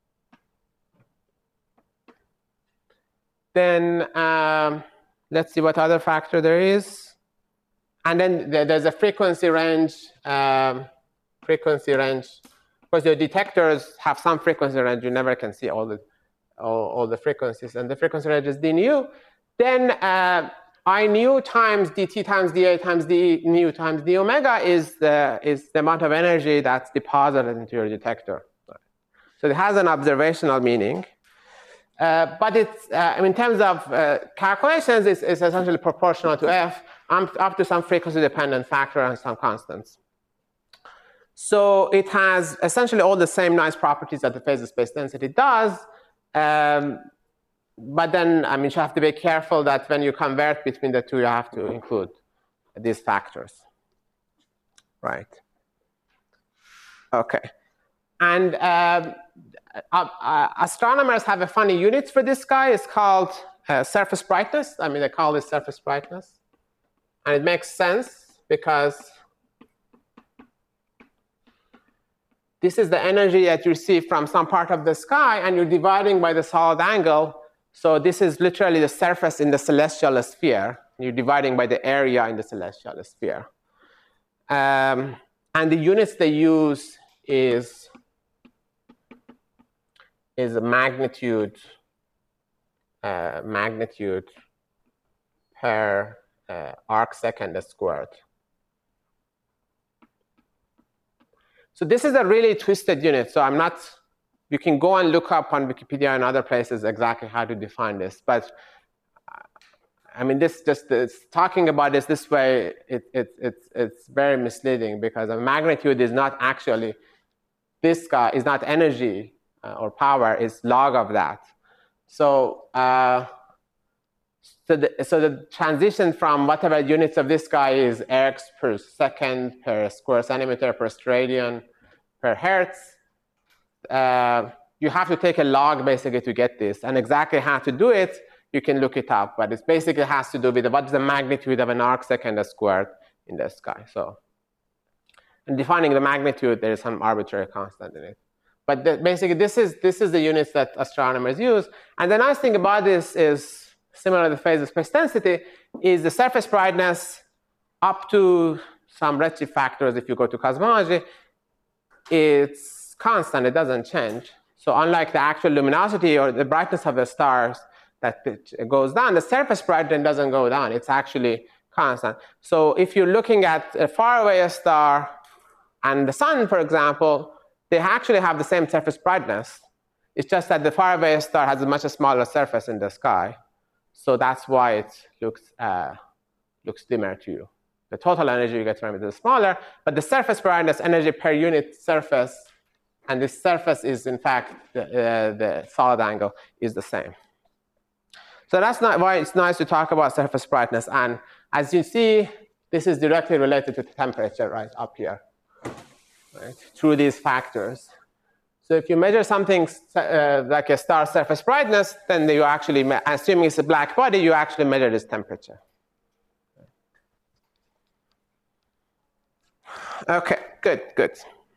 Then let's see what other factor there is. And then there's a frequency range. Of course, your detectors have some frequency range. You never can see all the frequencies. And the frequency range is d nu. Then I nu times dt times dA times d nu times d omega is the amount of energy that's deposited into your detector. So it has an observational meaning. But it's, in terms of calculations, it's essentially proportional to f up to some frequency-dependent factor and some constants. So it has essentially all the same nice properties that the phase space density does. But then, you have to be careful that when you convert between the two, you have to include these factors. Right. OK. And astronomers have a funny unit for this guy. It's called surface brightness. They call this surface brightness. And it makes sense because this is the energy that you receive from some part of the sky, and you're dividing by the solid angle. So this is literally the surface in the celestial sphere. You're dividing by the area in the celestial sphere. And the units they use is a magnitude per arc second squared. So this is a really twisted unit. So you can go and look up on Wikipedia and other places exactly how to define this. But talking about this way, it's very misleading because a magnitude is not actually, this guy is not energy or power, is log of that. So the transition from whatever units of this guy is ergs per second, per square centimeter, per steradian, per hertz, you have to take a log basically to get this. And exactly how to do it, you can look it up. But it basically has to do with what is the magnitude of an arc second squared in the sky. So in defining the magnitude, there is some arbitrary constant in it. But basically, this is the units that astronomers use. And the nice thing about this is, similar to the phase space density, is the surface brightness up to some redshift factors. If you go to cosmology, it's constant. It doesn't change. So unlike the actual luminosity or the brightness of the stars that goes down, the surface brightness doesn't go down. It's actually constant. So if you're looking at a faraway star and the sun, for example, they actually have the same surface brightness. It's just that the faraway star has a much smaller surface in the sky. So that's why it looks dimmer to you. The total energy you get from it is smaller, but the surface brightness, energy per unit surface, and this surface is, in fact, the solid angle is the same. So that's not why it's nice to talk about surface brightness. And as you see, this is directly related to the temperature right up here, right, through these factors. So if you measure something like a star surface brightness, then you actually, assuming it's a black body, you actually measure its temperature. OK, good.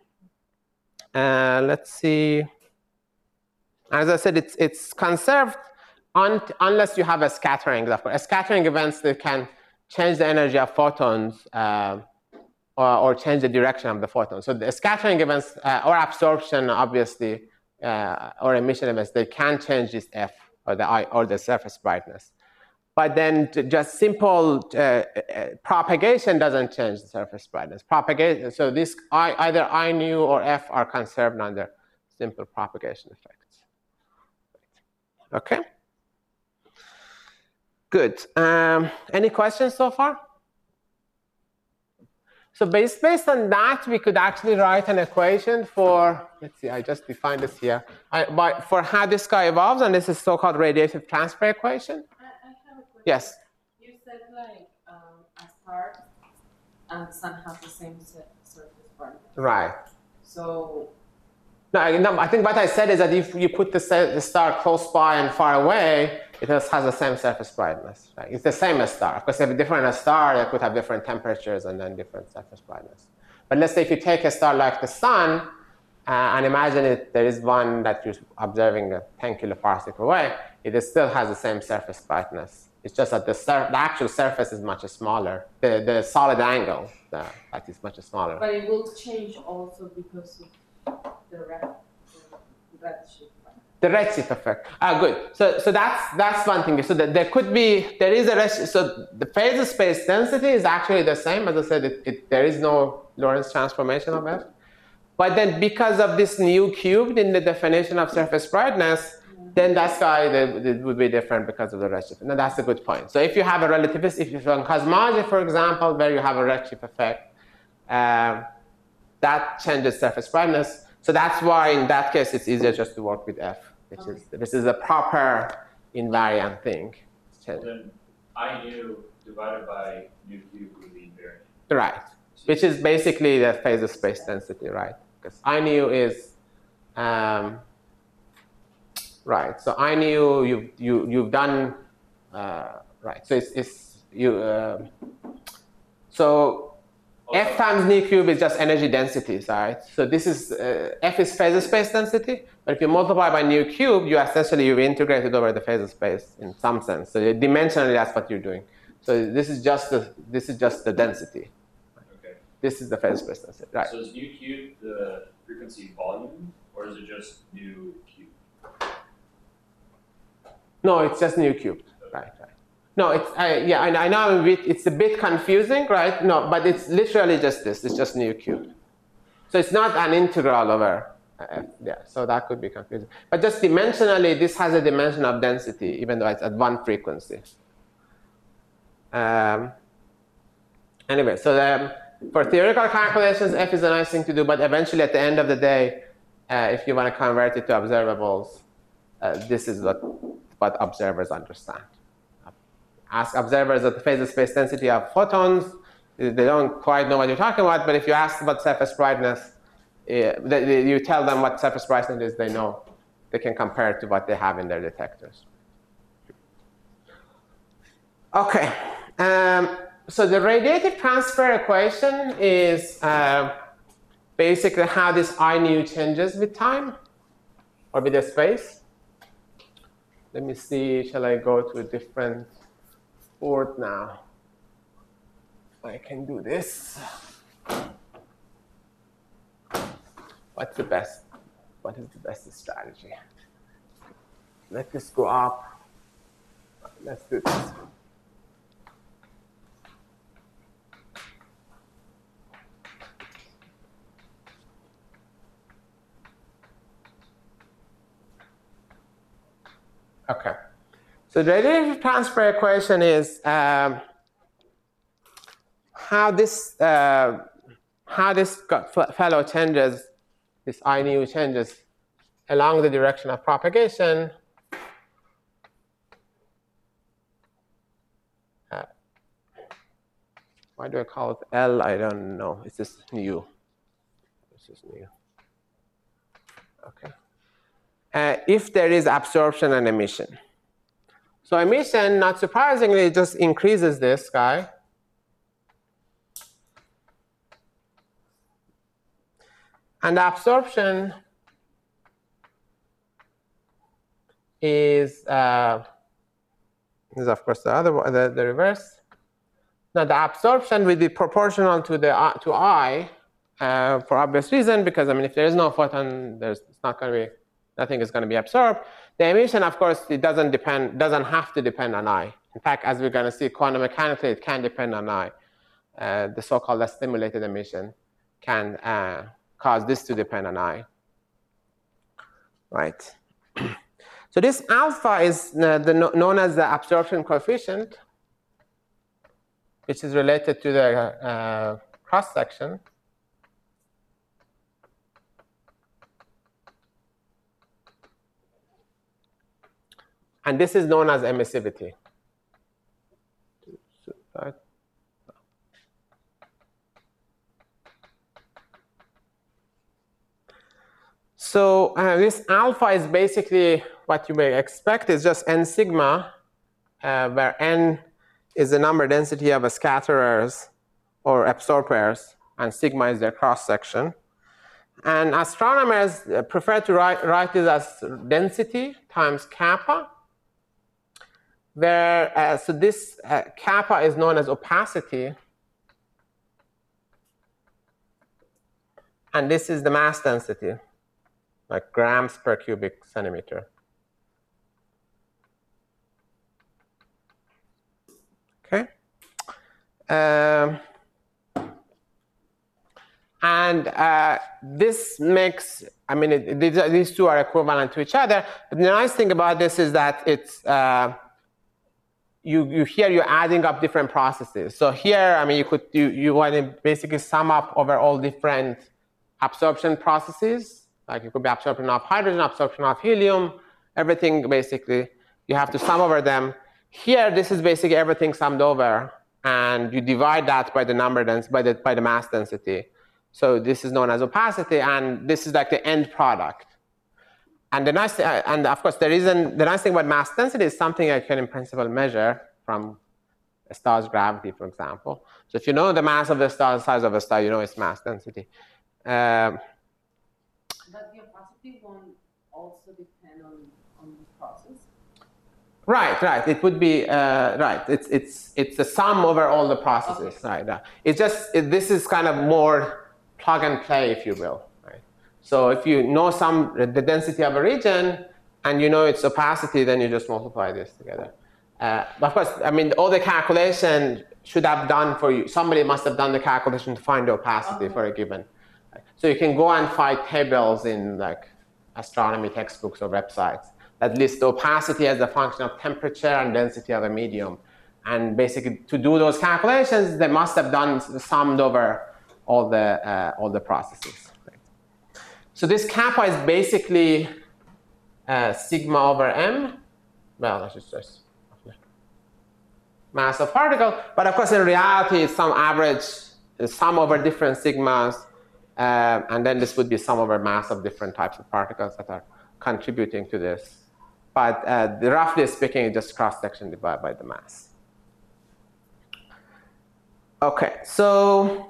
Let's see. As I said, it's conserved unless you have a scattering. Scattering events that can change the energy of photons or change the direction of the photons. So the scattering events or absorption, obviously, or emission events, they can change this F. or the surface brightness. But then just simple propagation doesn't change the surface brightness. Propagation, so this either I nu or F are conserved under simple propagation effects. Okay. Good. Any questions so far? So based on that, we could actually write an equation for, let's see, I just defined this here, for how this guy evolves, and this is so-called radiative transfer equation. I have a question. Yes. You said like a star and the sun have the same surface brightness. Right. So. No, I think what I said is that if you put the star close by and far away, it has the same surface brightness. Right? It's the same as star. Of course, if a different star, it could have different temperatures and then different surface brightness. But let's say if you take a star like the sun, and imagine there is one that you're observing 10 kiloparsec away, it still has the same surface brightness. It's just that the actual surface is much smaller. The solid angle that is much smaller. But it will change also because of the redshift. The redshift effect. Good. So that's one thing. So that there is a redshift. So the phase space density is actually the same. As I said, there is no Lorentz transformation of F. But then because of this nu cubed in the definition of surface brightness, then that guy it would be different because of the redshift. And that's a good point. So if you have a relativist, if you're on cosmology, for example, where you have a redshift effect, that changes surface brightness. So that's why in that case it's easier just to work with F, this is a proper invariant thing. So then I nu divided by nu cubed would be invariant. Right, which is basically the phase space density, right? Because I nu is right. So I nu you've done right. So so F times nu cube is just energy densities, right? So this is F is phase space density, but if you multiply by nu cube, you've integrated over the phase space in some sense. So dimensionally, that's what you're doing. So this is just the density. Okay. This is the phase space density, right? So is nu cube the frequency volume, or is it just nu cube? No, it's just nu cubed, right? No, it's I know it's a bit confusing, right? No, but it's literally just this. It's just nu cubed. So it's not an integral over F. Yeah, so that could be confusing. But just dimensionally, this has a dimension of density, even though it's at one frequency. Anyway, so for theoretical calculations, F is a nice thing to do, but eventually at the end of the day, if you want to convert it to observables, this is what observers understand. Ask observers at the phase space density of photons, they don't quite know what you're talking about, but if you ask about surface brightness, you tell them what surface brightness is, they know. They can compare it to what they have in their detectors. Okay, so the radiative transfer equation is basically how this I nu changes with time or with the space. Let me see, shall I go to a different board now? I can do this. What's the best? What is the best strategy? Let this go up. Let's do this. Okay. So the radiative transfer equation is how this fellow changes, this I nu changes along the direction of propagation. Why do I call it L? I don't know. It's just nu. This is nu. Okay. If there is absorption and emission. So emission, not surprisingly, just increases this guy. And the absorption is of course the other one, the reverse. Now the absorption will be proportional to I for obvious reason, because I mean if there is no photon, it's not going to be Nothing is going to be absorbed. The emission, of course, it doesn't have to depend on I. In fact, as we're going to see quantum mechanically, it can depend on I. The so-called stimulated emission can cause this to depend on I. Right. So this alpha is known as the absorption coefficient, which is related to the cross-section. And this is known as emissivity. So this alpha is basically what you may expect is just n sigma, where n is the number density of scatterers or absorbers, and sigma is their cross-section. And astronomers prefer to write this as density times kappa, where so this kappa is known as opacity, and this is the mass density, like grams per cubic centimeter. Okay. This makes, I mean, these two are equivalent to each other. But the nice thing about this is that it's, here you're adding up different processes. So here, I mean, you want to basically sum up over all different absorption processes. Like it could be absorption of hydrogen, absorption of helium, everything basically. You have to sum over them. Here, this is basically everything summed over, and you divide that by the number density, by the mass density. So this is known as opacity, and this is like the end product. And the nice, and of course, the nice thing about mass density is something I can in principle measure from a star's gravity, for example. So if you know the mass of the star, the size of a star, you know its mass density. But the opacity won't also depend on the process. Right. It would be right. It's the sum over all the processes. Okay. Right. It's just this is kind of more plug and play, if you will. Right. So if you know the density of a region and you know its opacity, then you just multiply this together. But of course, I mean, all the calculation should have done for you. Somebody must have done the calculation to find the opacity for a given. Right. So you can go and find tables in like astronomy textbooks or websites that list the opacity as a function of temperature and density of a medium. And basically, to do those calculations, they must have summed over all the processes. Right. So this kappa is basically sigma over m. Well, that's just mass of particle. But of course, in reality, it's some average sum over different sigmas, and then this would be sum over mass of different types of particles that are contributing to this. But roughly speaking, it's just cross-section divided by the mass. Okay, so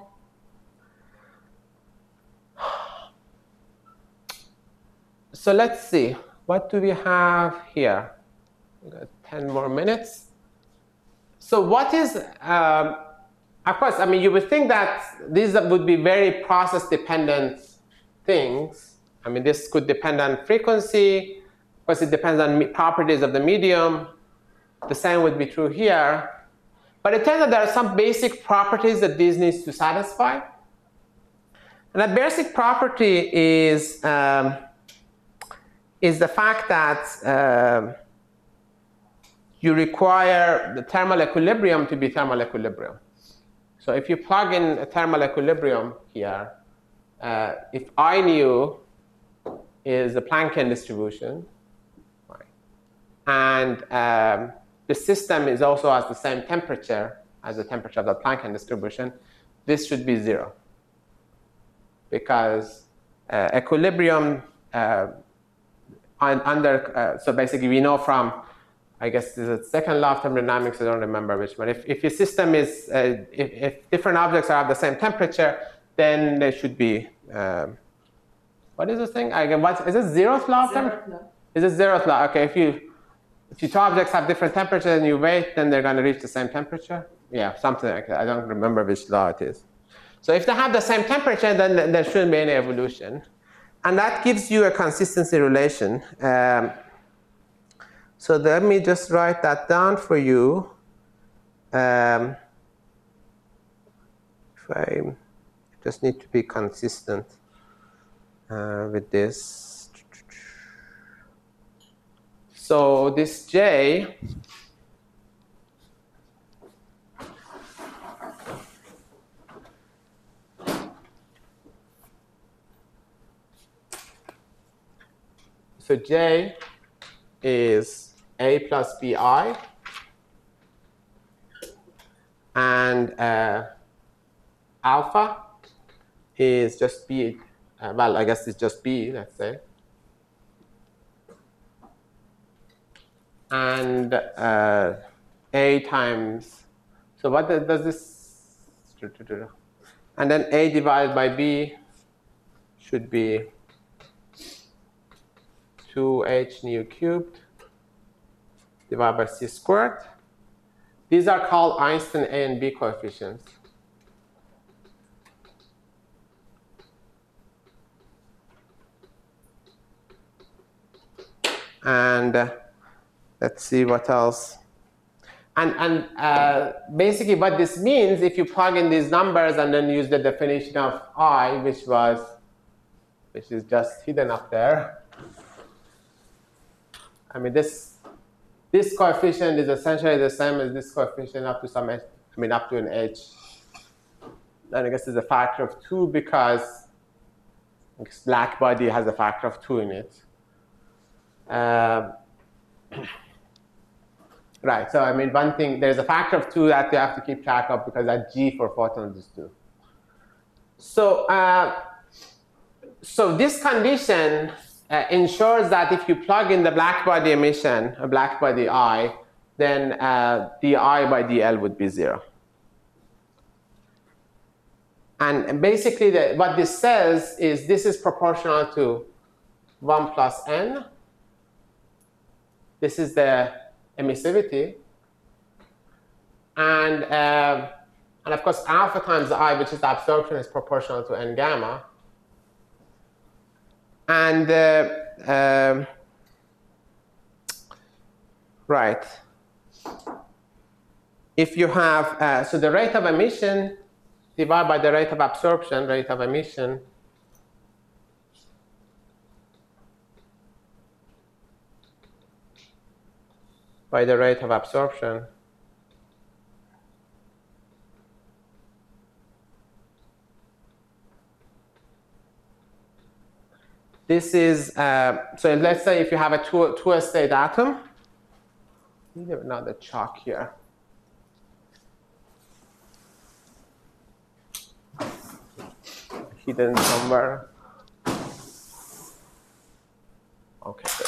let's see. What do we have here? We've got 10 more minutes. So what is, of course, I mean, you would think that these would be very process-dependent things. I mean, this could depend on frequency. Of course, it depends on properties of the medium. The same would be true here. But it turns out there are some basic properties that these needs to satisfy. And that basic property is the fact that you require the thermal equilibrium to be thermal equilibrium. So if you plug in a thermal equilibrium here, if I nu is the Planckian distribution, right, and the system is also has the same temperature as the temperature of the Planckian distribution, this should be 0. Because equilibrium so basically we know from, I guess this is the second law of thermodynamics, I don't remember which one. If your system is, if different objects are of the same temperature, then they should be, what is this thing? Is it zeroth law of thermodynamics? Is it zeroth law? Okay, if your two objects have different temperatures and you wait, then they're going to reach the same temperature? Yeah, something like that. I don't remember which law it is. So if they have the same temperature, then there shouldn't be any evolution. And that gives you a consistency relation. So let me just write that down for you. If I just need to be consistent with this. So this J so J is A plus BI, and alpha is just B. Well, I guess it's just B, let's say. And A times, so what does this, and then A divided by B should be 2h nu cubed divided by c squared. These are called Einstein A and B coefficients. And let's see what else. And basically what this means, if you plug in these numbers and then use the definition of I, which is just hidden up there. I mean, this coefficient is essentially the same as this coefficient up to some h, up to an h. Then I guess it's a factor of 2 because black body has a factor of 2 in it. Right, so I mean, one thing, there's a factor of 2 that you have to keep track of because that G for photons is 2. So, so this condition ensures that if you plug in the black body emission, a black body I, then di by dl would be 0. And basically, what this says is this is proportional to 1 plus n. This is the emissivity. And of course, alpha times I, which is the absorption, is proportional to n gamma. And right, if you have, so the rate of emission divided by the rate of absorption, rate of emission, by the rate of absorption, this is, so let's say if you have a two-state atom, I need another chalk here. Hidden somewhere. Okay, good.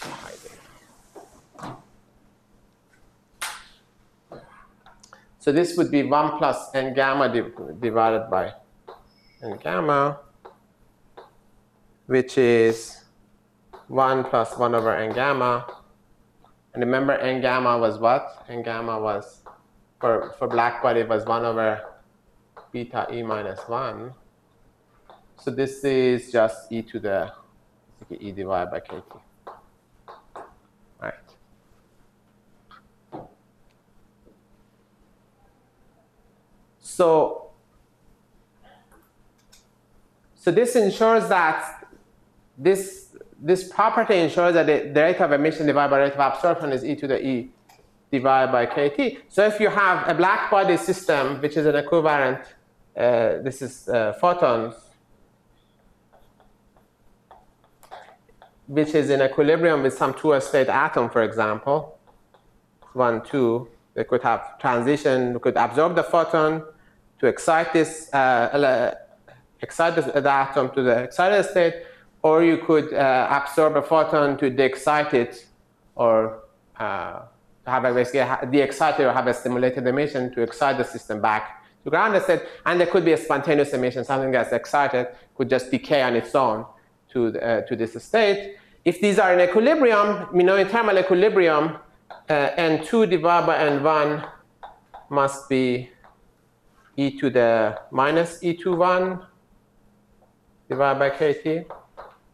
So this would be 1 plus n gamma divided by n gamma, which is 1 plus 1 over n gamma. And remember, n gamma was what? N gamma was, for black body, was 1 over beta E minus 1. So this is just e to the e divided by kt. Right. So this ensures that this property ensures that the rate of emission divided by rate of absorption is e to the e divided by kt. So if you have a black body system, which is an equivalent, this is photons, which is in equilibrium with some two-state atom, for example, 1, 2, they could have transition, we could absorb the photon to excite this, the atom to the excited state, or you could absorb a photon to de-excite it, or have a basically de-excite it or have a stimulated emission to excite the system back to ground state. And there could be a spontaneous emission, something that's excited could just decay on its own to this state. If these are in equilibrium, we know in thermal equilibrium, n2 divided by n1 must be e to the minus e21 divided by kt.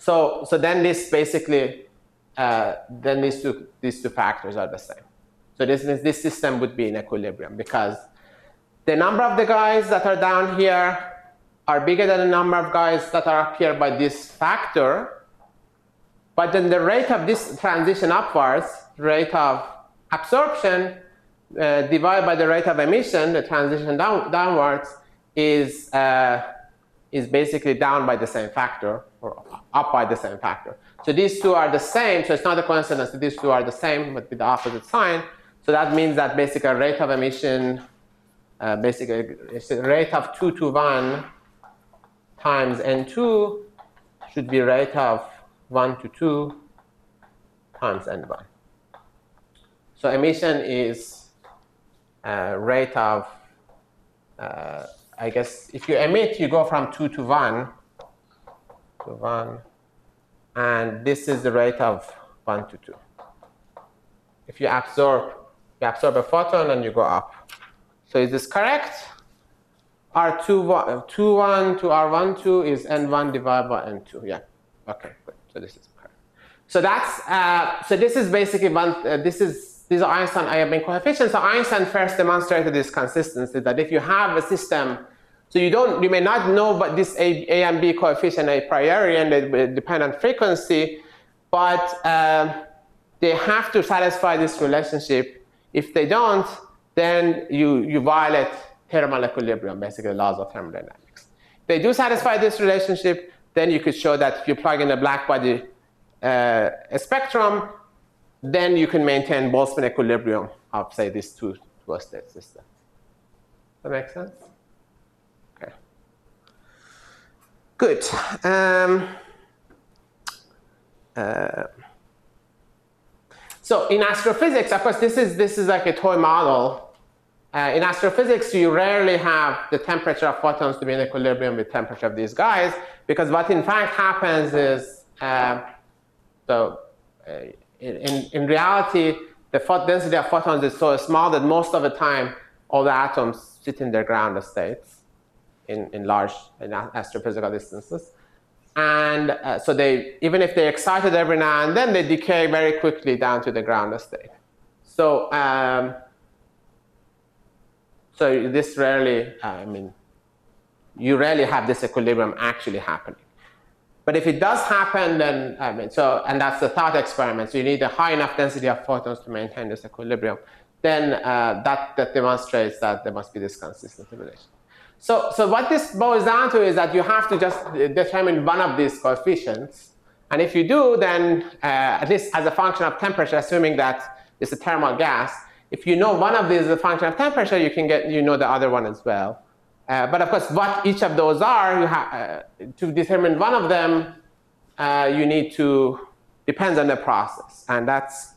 So then this basically, then these two factors are the same. So this system would be in equilibrium because the number of the guys that are down here are bigger than the number of guys that are up here by this factor. But then the rate of this transition upwards, rate of absorption, divided by the rate of emission, the transition downwards, is basically down by the same factor, or up by the same factor. So these two are the same, so it's not a coincidence that these two are the same, but with the opposite sign. So that means that basically rate of emission, basically it's a rate of 2 to 1 times N2 should be rate of 1 to 2 times N1. So emission is rate of, I guess, if you emit, you go from 2 to 1, and this is the rate of 1 to 2. If you absorb a photon and you go up. So is this correct? R21 to R12 is N1 divided by N2. Yeah. Okay. Good. So this is correct. So that's so this is basically these are Einstein Iambic coefficients. So Einstein first demonstrated this consistency that if you have a system, so you may not know but this A and B coefficient a priori and they depend on frequency, but they have to satisfy this relationship. If they don't, then you violate thermal equilibrium, basically laws of thermodynamics. If they do satisfy this relationship, then you could show that if you plug in a black body spectrum, then you can maintain Boltzmann equilibrium of, say, this two-state system. Does that make sense? Okay. Good. So in astrophysics, of course, this is like a toy model. In astrophysics, you rarely have the temperature of photons to be in equilibrium with temperature of these guys, because what in fact happens is, in reality, the density of photons is so small that most of the time, all the atoms sit in their ground states in astrophysical distances. And so even if they're excited every now and then, they decay very quickly down to the ground state. So, so this rarely, you rarely have this equilibrium actually happening. But if it does happen, then, and that's the thought experiment, so you need a high enough density of photons to maintain this equilibrium, then that demonstrates that there must be this consistency relation. So what this boils down to is that you have to just determine one of these coefficients. And if you do, then at least as a function of temperature, assuming that it's a thermal gas, if you know one of these is a function of temperature, you can know the other one as well. But of course, what each of those are, to determine one of them, you need to, depends on the process. And that's,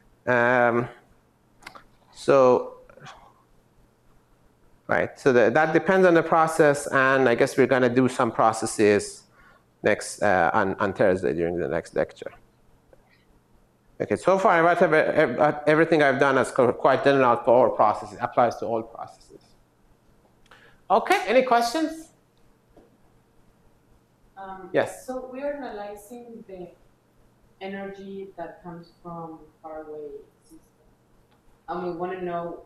right, so that depends on the process, and I guess we're going to do some processes next on Thursday during the next lecture. Okay, so far everything I've done is quite general for all processes, applies to all processes. Okay, any questions? Yes. So we are analyzing the energy that comes from faraway system, and we want to know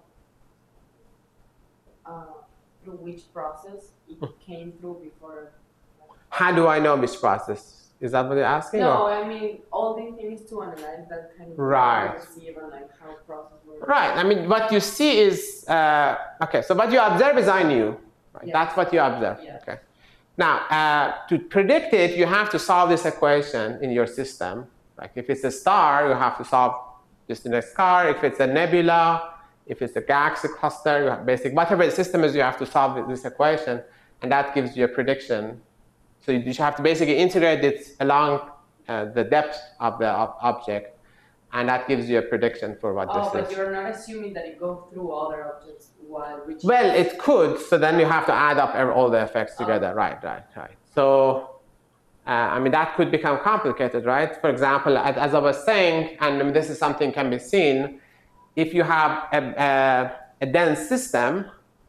through which process it came through before. How do I know which process? Is that what you're asking? No, I mean, all the thing is to analyze that kind of receive and like how process works. Right, I mean, what you see is, okay, so what you observe is I knew. Right? Yeah. That's what you observe. Yeah. Okay. Now, to predict it, you have to solve this equation in your system. Like if it's a star, you have to solve just in a star. If it's a nebula, if it's a galaxy cluster, you have whatever the system is, you have to solve this equation, and that gives you a prediction. So you have to basically integrate it along the depth of the object, and that gives you a prediction for what this is. Oh, but you're not assuming that it goes through other objects while reaching. Well, it could. So then you have to add up all the effects together. Right. So, I mean, that could become complicated, right? For example, as I was saying, and this is something can be seen, if you have a dense system,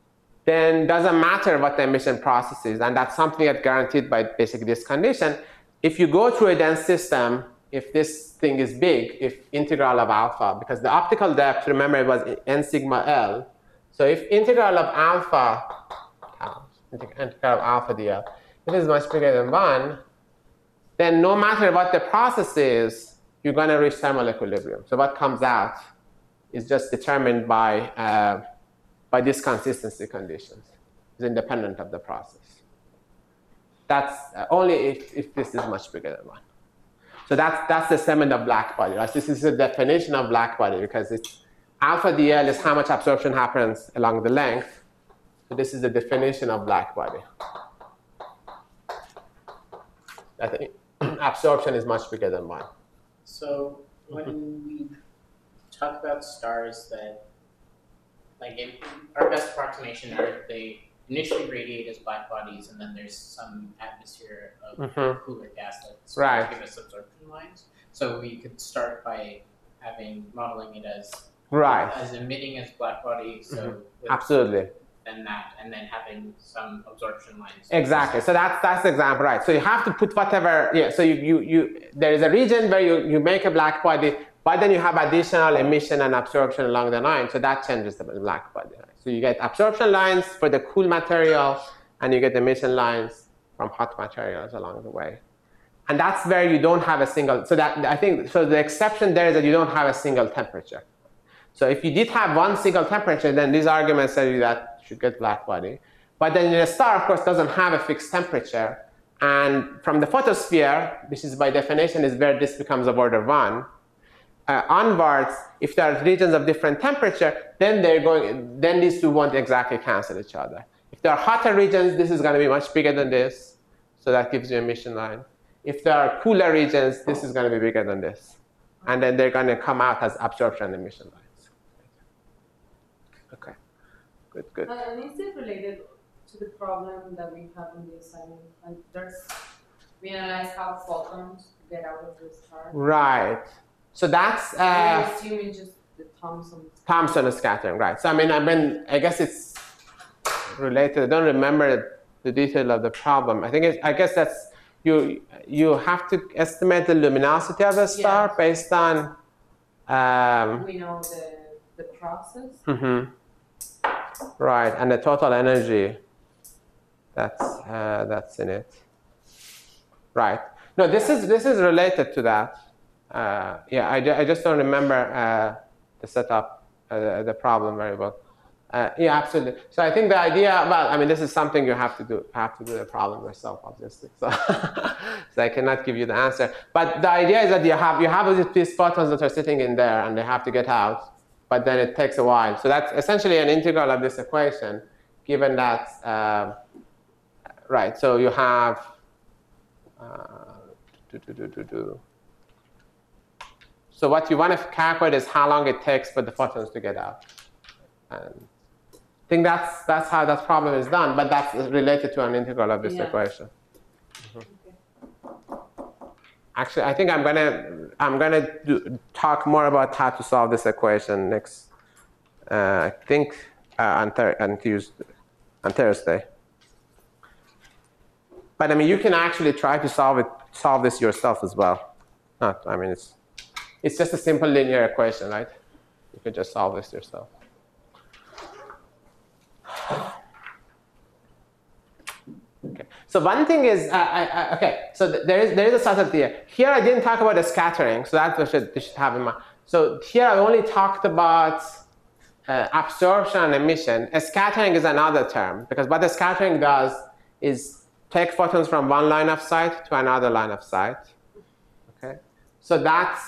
then it doesn't matter what the emission process is, and that's something that's guaranteed by basically this condition. if you go through a dense system, if this thing is big, if integral of alpha, because the optical depth, remember, it was n sigma L. So if integral of alpha, integral of alpha dl, if it is much bigger than 1, then no matter what the process is, you're going to reach thermal equilibrium. So what comes out is just determined by these consistency conditions. It's independent of the process. That's only if this is much bigger than 1. So that's the segment of black body. Right? This is the definition of black body because it's alpha dl is how much absorption happens along the length. So this is the definition of black body. That absorption is much bigger than 1. So when we talk about stars that, like in our best approximation, they initially radiate as black bodies, and then there's some atmosphere of cooler gas that's right. to give us absorption lines. So we could start by modeling it as right. as emitting as black body. So absolutely. And then having some absorption lines. Exactly. So that's the example, right? So you have to put whatever. Yeah. So you there is a region where you make a black body, but then you have additional emission and absorption along the line. So that changes the black body. Right? So you get absorption lines for the cool material, and you get emission lines from hot materials along the way. And that's where you don't have a single. So that I think so. The exception there is that you don't have a single temperature. So if you did have one single temperature, then these arguments tell you that you should get black body. But then a star, of course, doesn't have a fixed temperature. And from the photosphere, which is by definition is where this becomes of order 1, onwards, if there are regions of different temperature, then these two won't exactly cancel each other. If there are hotter regions, this is going to be much bigger than this. So that gives you emission line. If there are cooler regions, this is going to be bigger than this. And then they're going to come out as absorption and emission lines. Okay, good. And is it related to the problem that we have in the assignment? Like we analyze how photons get out of the star. Right. So that's I'm assuming just the Thomson scattering, right? So I guess it's related. I don't remember the detail of the problem. I guess that's you have to estimate the luminosity of a star based on. We know the process. Right, and the total energy that's in it. Right. No, this is related to that. I just don't remember the setup, the problem very well. Yeah, absolutely. So I think the idea, this is something you have to do the problem yourself, obviously. So, so I cannot give you the answer. But the idea is that you have these photons that are sitting in there, and they have to get out. But then it takes a while. So that's essentially an integral of this equation, given that, right, so you have, So what you want to calculate is how long it takes for the photons to get out. And I think that's how that problem is done, but that's related to an integral of this equation. Actually, I think I'm gonna talk more about how to solve this equation next. I think on Thursday. But you can actually try to solve this yourself as well. It's just a simple linear equation, right? You can just solve this yourself. Okay. So one thing is, so there is a subtlety here. Here I didn't talk about the scattering, so that you should have in mind. So here I only talked about absorption and emission. A scattering is another term, because what the scattering does is take photons from one line of sight to another line of sight. Okay, so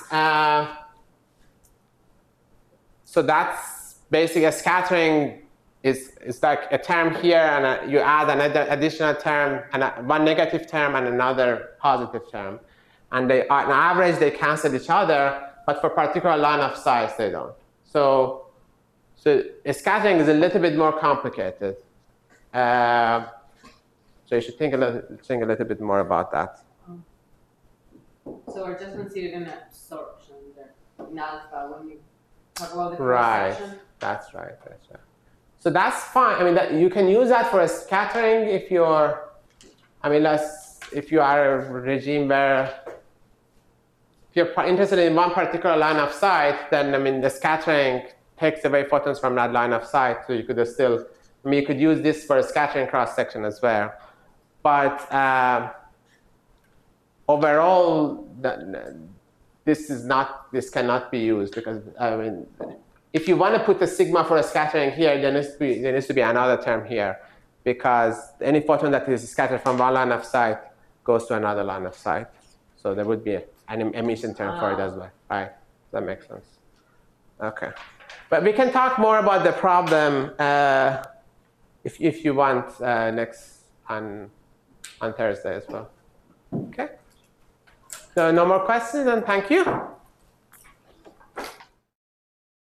that's basically a scattering. It's like a term here, and you add another additional term, and one negative term and another positive term. And they, on average, they cancel each other, but for particular line of sight, they don't. So scattering is a little bit more complicated. So you should think a little bit more about that. So we're just considering absorption there in alpha when you talk about the cross-section. That's right. So that's fine. You can use that for a scattering if you're, if you are a regime where if you're interested in one particular line of sight, then I mean the scattering takes away photons from that line of sight. So you could still, I mean, you could use this for a scattering cross section as well. But overall, this cannot be used because I mean, if you want to put the sigma for a scattering here, there needs to be another term here, because any photon that is scattered from one line of sight goes to another line of sight. So there would be an emission term for it as well. Right? That makes sense. Okay. But we can talk more about the problem if you want next on Thursday as well. Okay. So no more questions, and thank you.